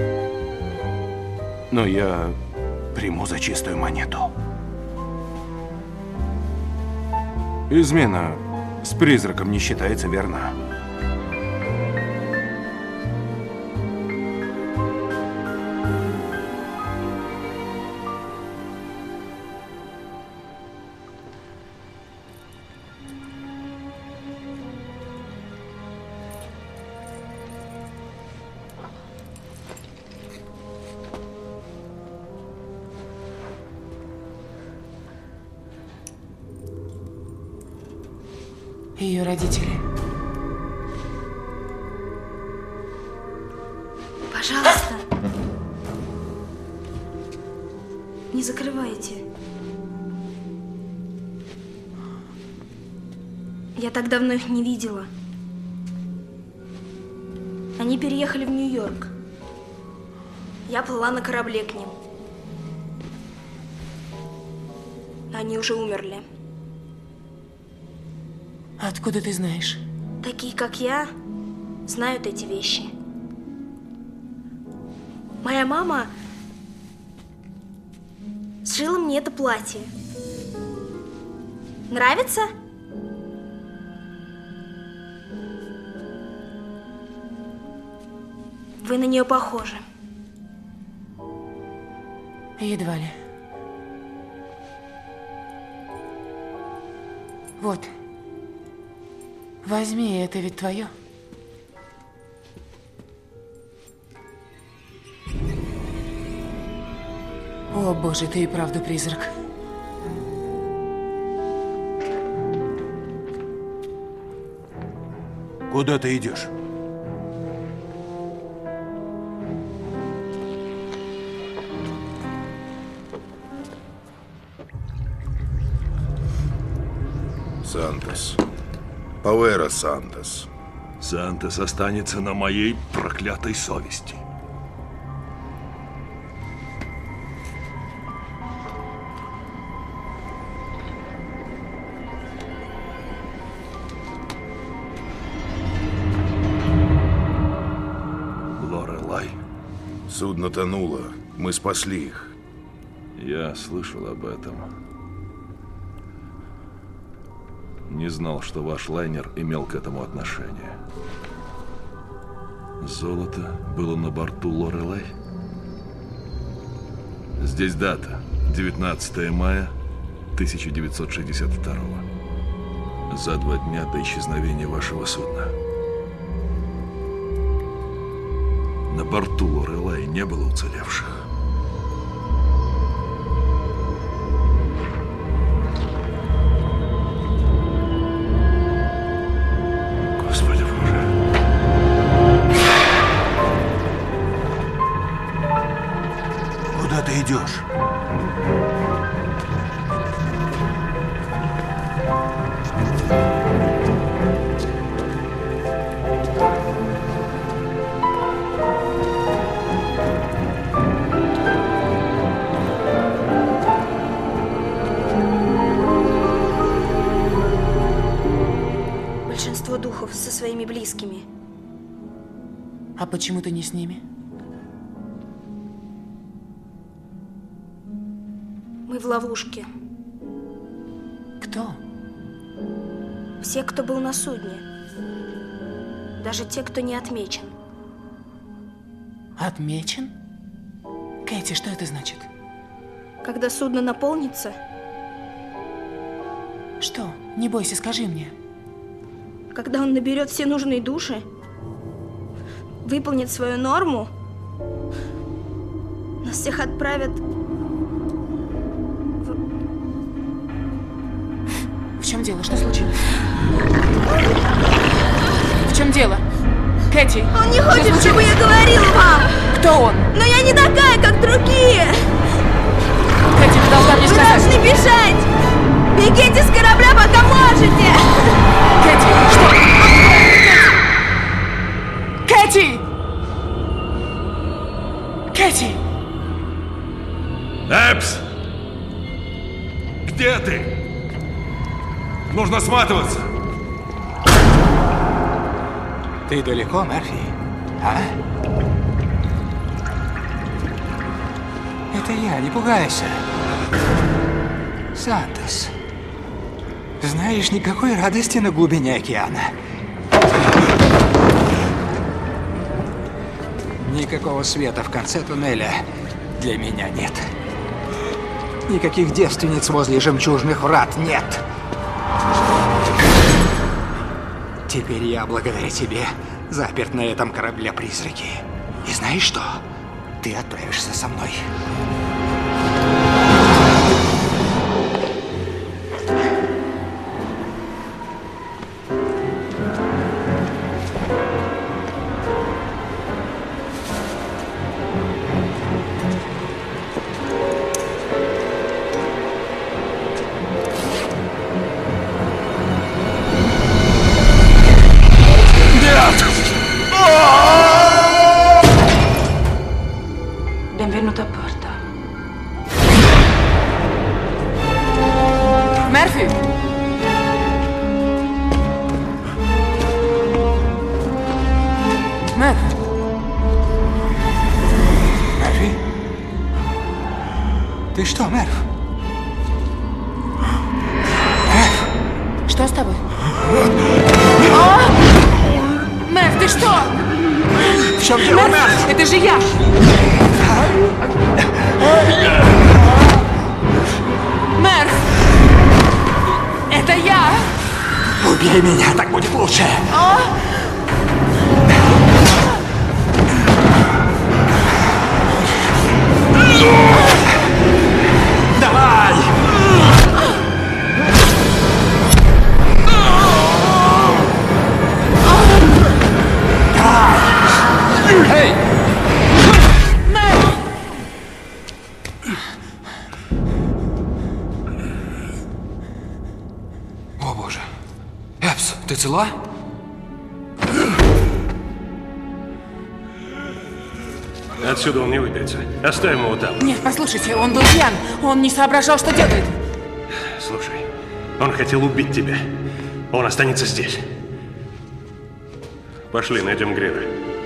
Но я приму за чистую монету. Измена с призраком не считается, верно? Ее родители. Пожалуйста. Не закрывайте. Я так давно их не видела. Они переехали в Нью-Йорк. Я плыла на корабле к ним. Они уже умерли. Откуда ты знаешь? Такие, как я, знают эти вещи. Моя мама сшила мне это платье. Нравится? Вы на нее похожи. Едва ли. Вот. Возьми, это ведь твое. О, боже, ты и правда призрак. Куда ты идешь? Сантос. Пауэра Сантос. Сантос останется на моей проклятой совести. Лорелай. Судно тонуло. Мы спасли их. Я слышал об этом. Не знал, что ваш лайнер имел к этому отношение. Золото было на борту Лорелай? Здесь дата. 19 мая 1962. За 2 дня до исчезновения вашего судна. На борту Лорелай не было уцелевших. Куда ты идешь? Большинство духов со своими близкими. А почему ты не с ними? Мы в ловушке. Кто? Все, кто был на судне. Даже те, кто не отмечен. Отмечен? Кэти, что это значит? Когда судно наполнится... Что? Не бойся, скажи мне. Когда он наберет все нужные души, выполнит свою норму, нас всех отправят чем дело? Что случилось? В чем дело? Кэти! Он не хочет, чтобы я говорила вам! Кто он? Но я не такая, как другие! Кэти, ты должна мне сказать! Вы должны бежать! Бегите с корабля, пока можете! Кэти, что? Кэти! Кэти! Эпс! Где ты? Нужно сматываться! Ты далеко, Мерфи? А? Это я, не пугайся. Сантос. Знаешь, никакой радости на глубине океана. Никакого света в конце туннеля для меня нет. Никаких девственниц возле жемчужных врат нет. Теперь я, благодаря тебе, заперт на этом корабле-призраке. И знаешь что? Ты отправишься со мной. Benvenuto a bordo. Мерфи! Мерф! Мерфи? Ты что, Мерф? Что с тобой? Мерф, ты что? В чем дело, Мерф? Это же я! Мерф! Это я! Убей меня, так будет лучше! Давай! Эй! О, боже. Эпс, ты цела? Отсюда он не выберется. Оставим его там. Нет, послушайте, он был пьян. Он не соображал, что делает. Слушай, он хотел убить тебя. Он останется здесь. Пошли, найдем Грира.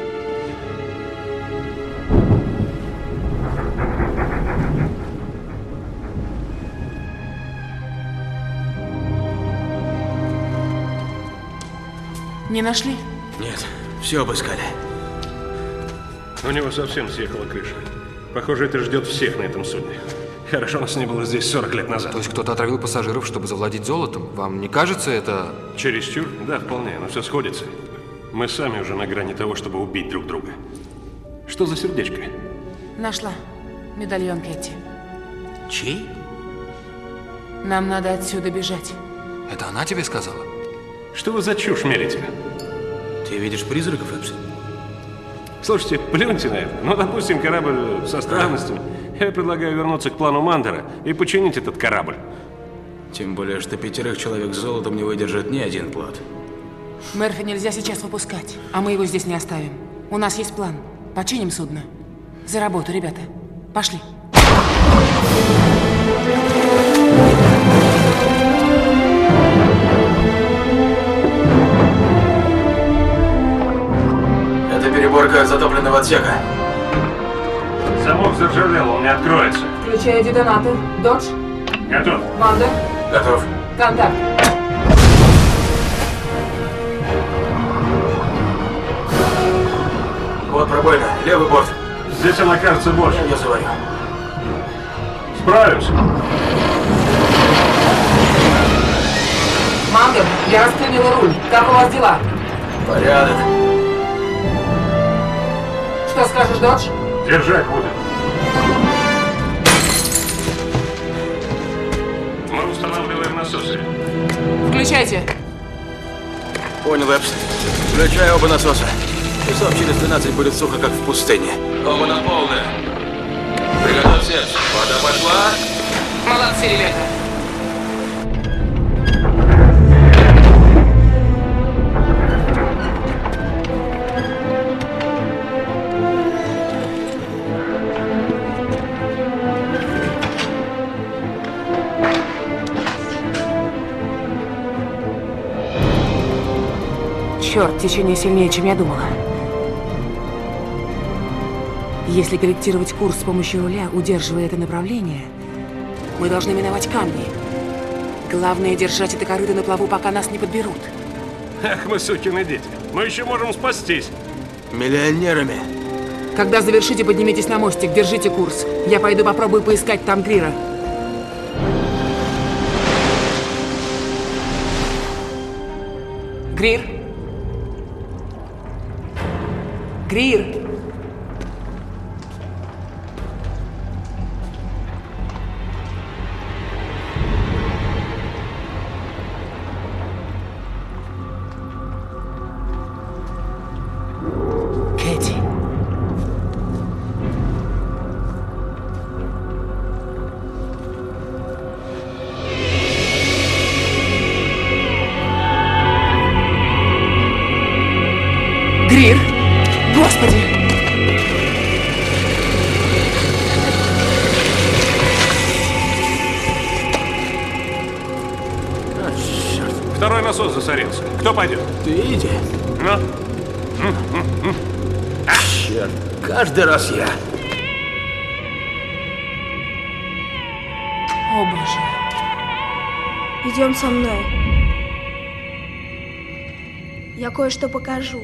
Не нашли? Нет, все обыскали. У него совсем съехала крыша. Похоже, это ждет всех на этом судне. Хорошо, нас не было здесь 40 лет назад. То есть кто-то отравил пассажиров, чтобы завладеть золотом? Вам не кажется это... Чересчур? Да, вполне, но все сходится. Мы сами уже на грани того, чтобы убить друг друга. Что за сердечко? Нашла. Медальон Кэти. Чей? Нам надо отсюда бежать. Это она тебе сказала? Что вы за чушь мелите? Ты видишь призраков, Эпс? Слушайте, плюньте на это. Ну, допустим, корабль со странностями. Я предлагаю вернуться к плану Мандера и починить этот корабль. Тем более, что 5 человек с золотом не выдержит ни один плот. Мерфи нельзя сейчас выпускать, а мы его здесь не оставим. У нас есть план. Починим судно. За работу, ребята. Пошли. Это переборка затопленного отсека. Замок заржавел, он не откроется. Включаю детонатор. Додж. Готов. Мандер. Готов. Контакт. Вот пробоина. Левый борт. Здесь она кажется больше. Я ее заварю. Справимся. Мандер, я раскрынила руль. Как у вас дела? Порядок. Что скажешь, Додж? Держать будем. Мы устанавливаем насосы. Выключайте. Понял, Эпс. Включай оба насоса. Часов через 12 будет сухо, как в пустыне. Оба на полное. Приготовь сердце. Вода пошла. Молодцы, ребята. Черт, течение сильнее, чем я думала. Если корректировать курс с помощью руля, удерживая это направление, мы должны миновать камни. Главное — держать это корыто на плаву, пока нас не подберут. Ах, мы сукины дети. Мы еще можем спастись. Миллионерами. Когда завершите, поднимитесь на мостик, держите курс. Я пойду попробую поискать там Грира. Грир? Грир? Кэти. Грир? Господи! Второй насос засорился. Кто пойдет? Ты иди. Ну? Черт, каждый раз я. О, боже. Идем со мной. Я кое-что покажу.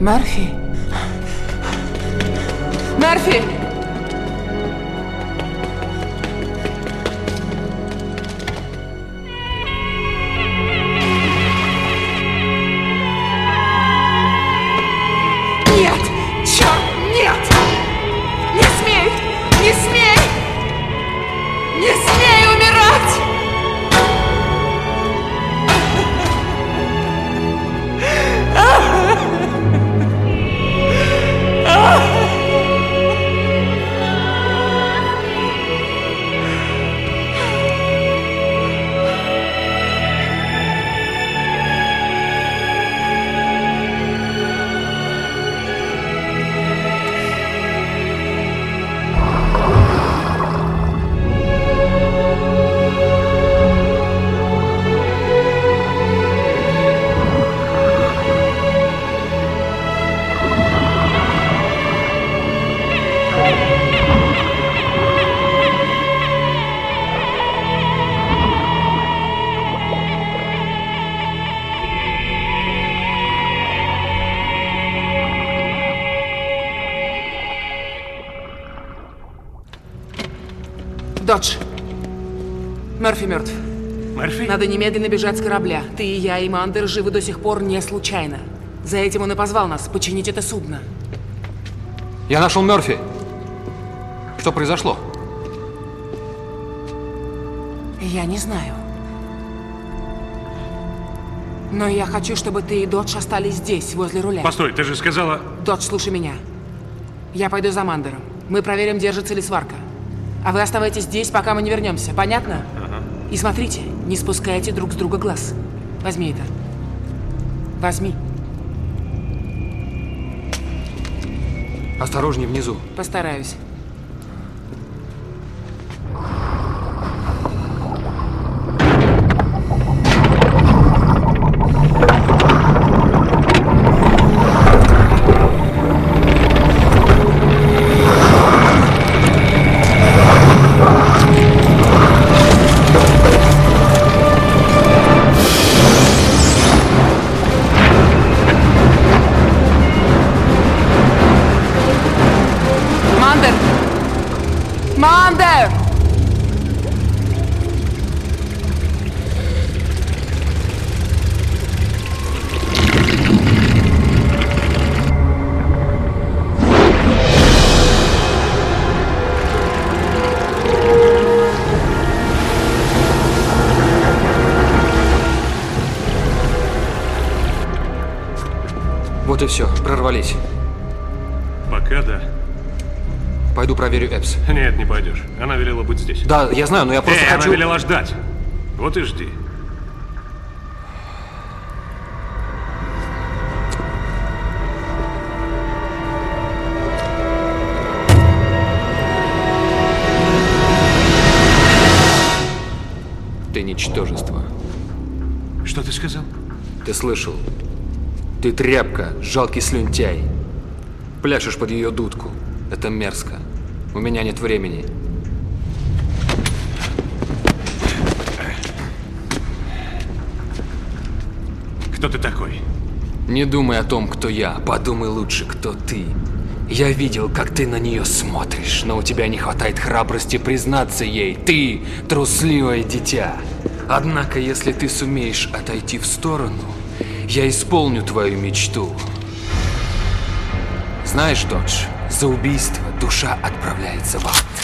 Мерфи? Мерфи! Нет! Черт, нет! Не смей! Не смей! Не смей умирать! Додж. Мерфи мертв. Мерфи? Надо немедленно бежать с корабля. Ты и я, и Мандер живы до сих пор не случайно. За этим он и позвал нас починить это судно. Я нашел Мерфи. Что произошло? Я не знаю. Но я хочу, чтобы ты и Додж остались здесь, возле руля. Постой, ты же сказала... Додж, слушай меня. Я пойду за Мандером. Мы проверим, держится ли сварка. А вы оставайтесь здесь, пока мы не вернемся. Понятно? Ага. И смотрите, не спускайте друг с друга глаз. Возьми это. Возьми. Осторожней внизу. Постараюсь. Мандер! Вот и все, прорвались. Пока да. Пойду проверю Эпс. Нет, не пойдешь. Она велела быть здесь. Да, я знаю, но я просто хочу... Она велела ждать. Вот и жди. Ты ничтожество. Что ты сказал? Ты слышал? Ты тряпка, жалкий слюнтяй. Пляшешь под ее дудку. Это мерзко. У меня нет времени. Кто ты такой? Не думай о том, кто я. Подумай лучше, кто ты. Я видел, как ты на нее смотришь, но у тебя не хватает храбрости признаться ей. Ты трусливое дитя. Однако, если ты сумеешь отойти в сторону, я исполню твою мечту. Знаешь, Додж, за убийство душа отправляется в ад.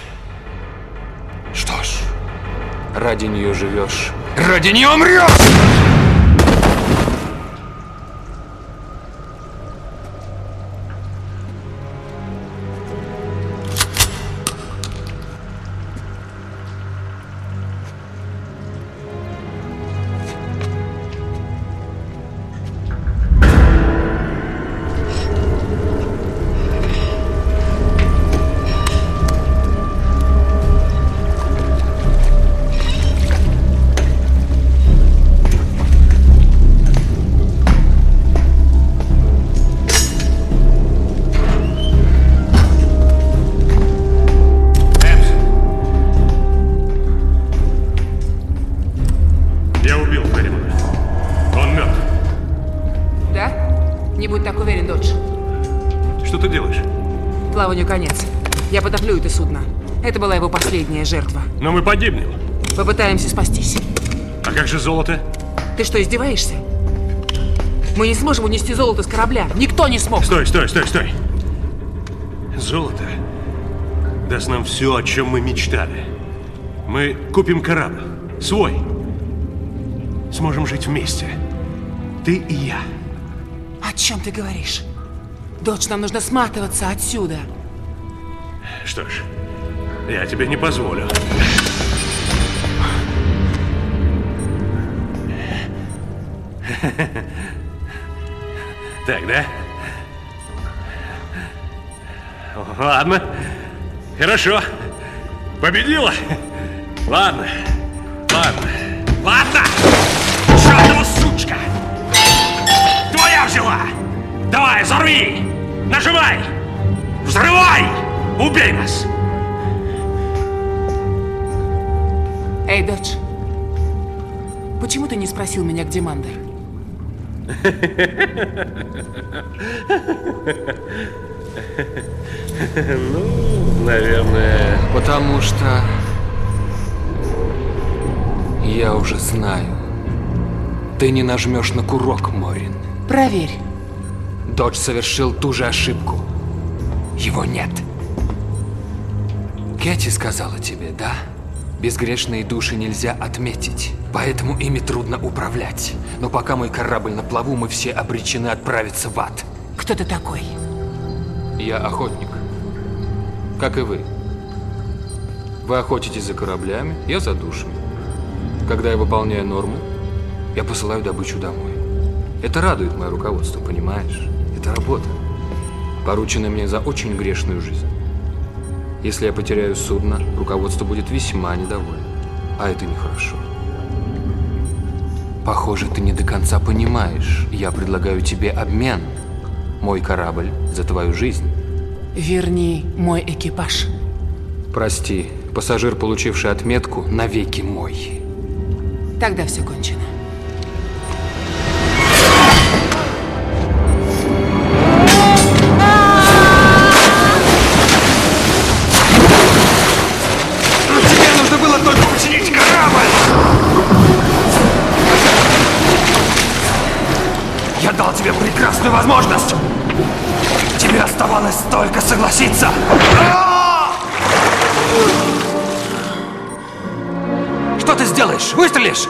Что ж, ради нее живешь, ради нее умрешь! Не будь так уверен, Додж. Что ты делаешь? Плаванию конец. Я потоплю это судно. Это была его последняя жертва. Но мы погибнем. Попытаемся спастись. А как же золото? Ты что, издеваешься? Мы не сможем унести золото с корабля. Никто не смог. Стой, стой, стой, стой. Золото даст нам все, о чем мы мечтали. Мы купим корабль. Свой. Сможем жить вместе. Ты и я. О чем ты говоришь? Додж, нам нужно сматываться отсюда. Что ж, я тебе не позволю. Так, да? Ладно. Хорошо. Победила? Ладно. Ладно. Ладно! Чёртова сучка! Твоя взяла! Давай, взорви! Нажимай! Взрывай! Убей нас! Эй, Додж, почему ты не спросил меня, где Мандер? Ну, наверное... Потому что... Я уже знаю. Ты не нажмешь на курок, Морин. Проверь. Додж совершил ту же ошибку. Его нет. Кэти сказала тебе, да? Безгрешные души нельзя отметить, поэтому ими трудно управлять. Но пока мой корабль на плаву, мы все обречены отправиться в ад. Кто ты такой? Я охотник. Как и вы. Вы охотитесь за кораблями, я за душами. Когда я выполняю норму, я посылаю добычу домой. Это радует мое руководство, понимаешь? Это работа, порученная мне за очень грешную жизнь. Если я потеряю судно, руководство будет весьма недовольно. А это нехорошо. Похоже, ты не до конца понимаешь. Я предлагаю тебе обмен. Мой корабль за твою жизнь. Верни мой экипаж. Прости, пассажир, получивший отметку, навеки мой. Тогда все кончено. Тебе нужно было только починить корабль! Я дал тебе прекрасную возможность! Тебе оставалось только согласиться! Что ты сделаешь? Выстрелишь?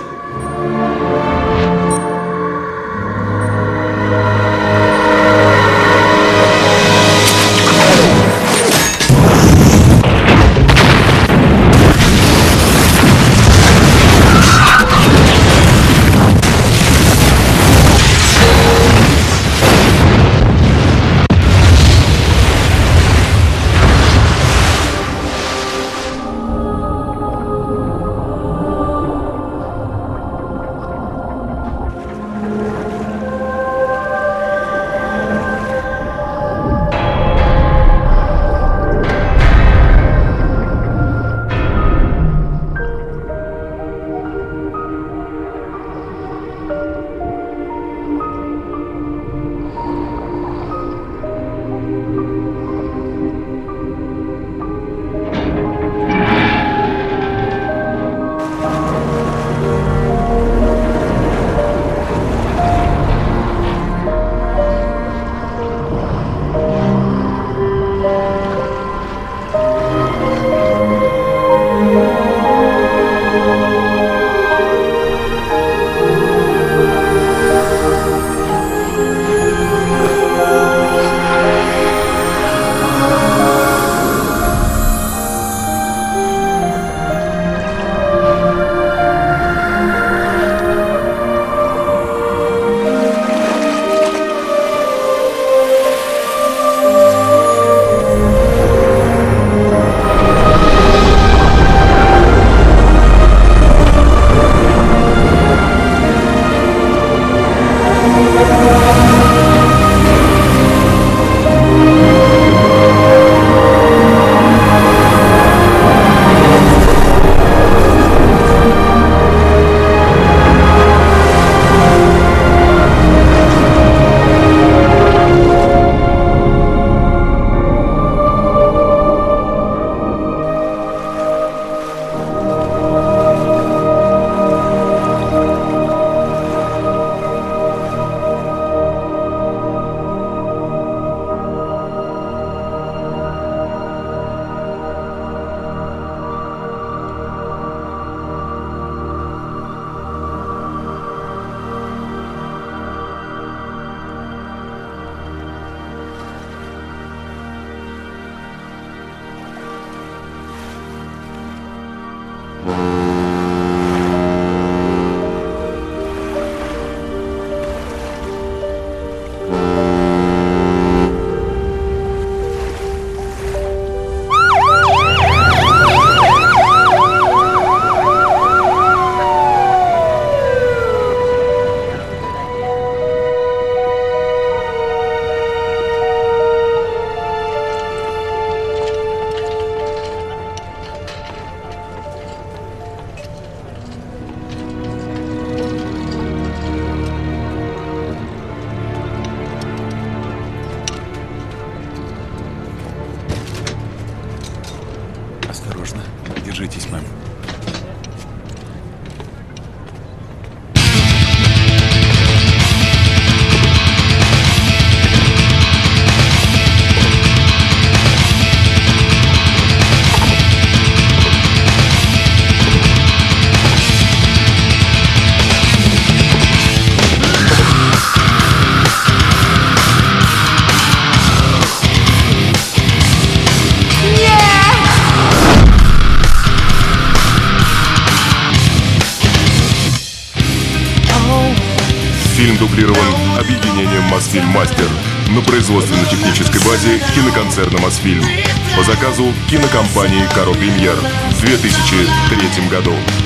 Фильм дублирован объединением «Мосфильм Мастер» на производственно-технической базе киноконцерна «Мосфильм» по заказу кинокомпании «Каро Премьер» в 2003 году.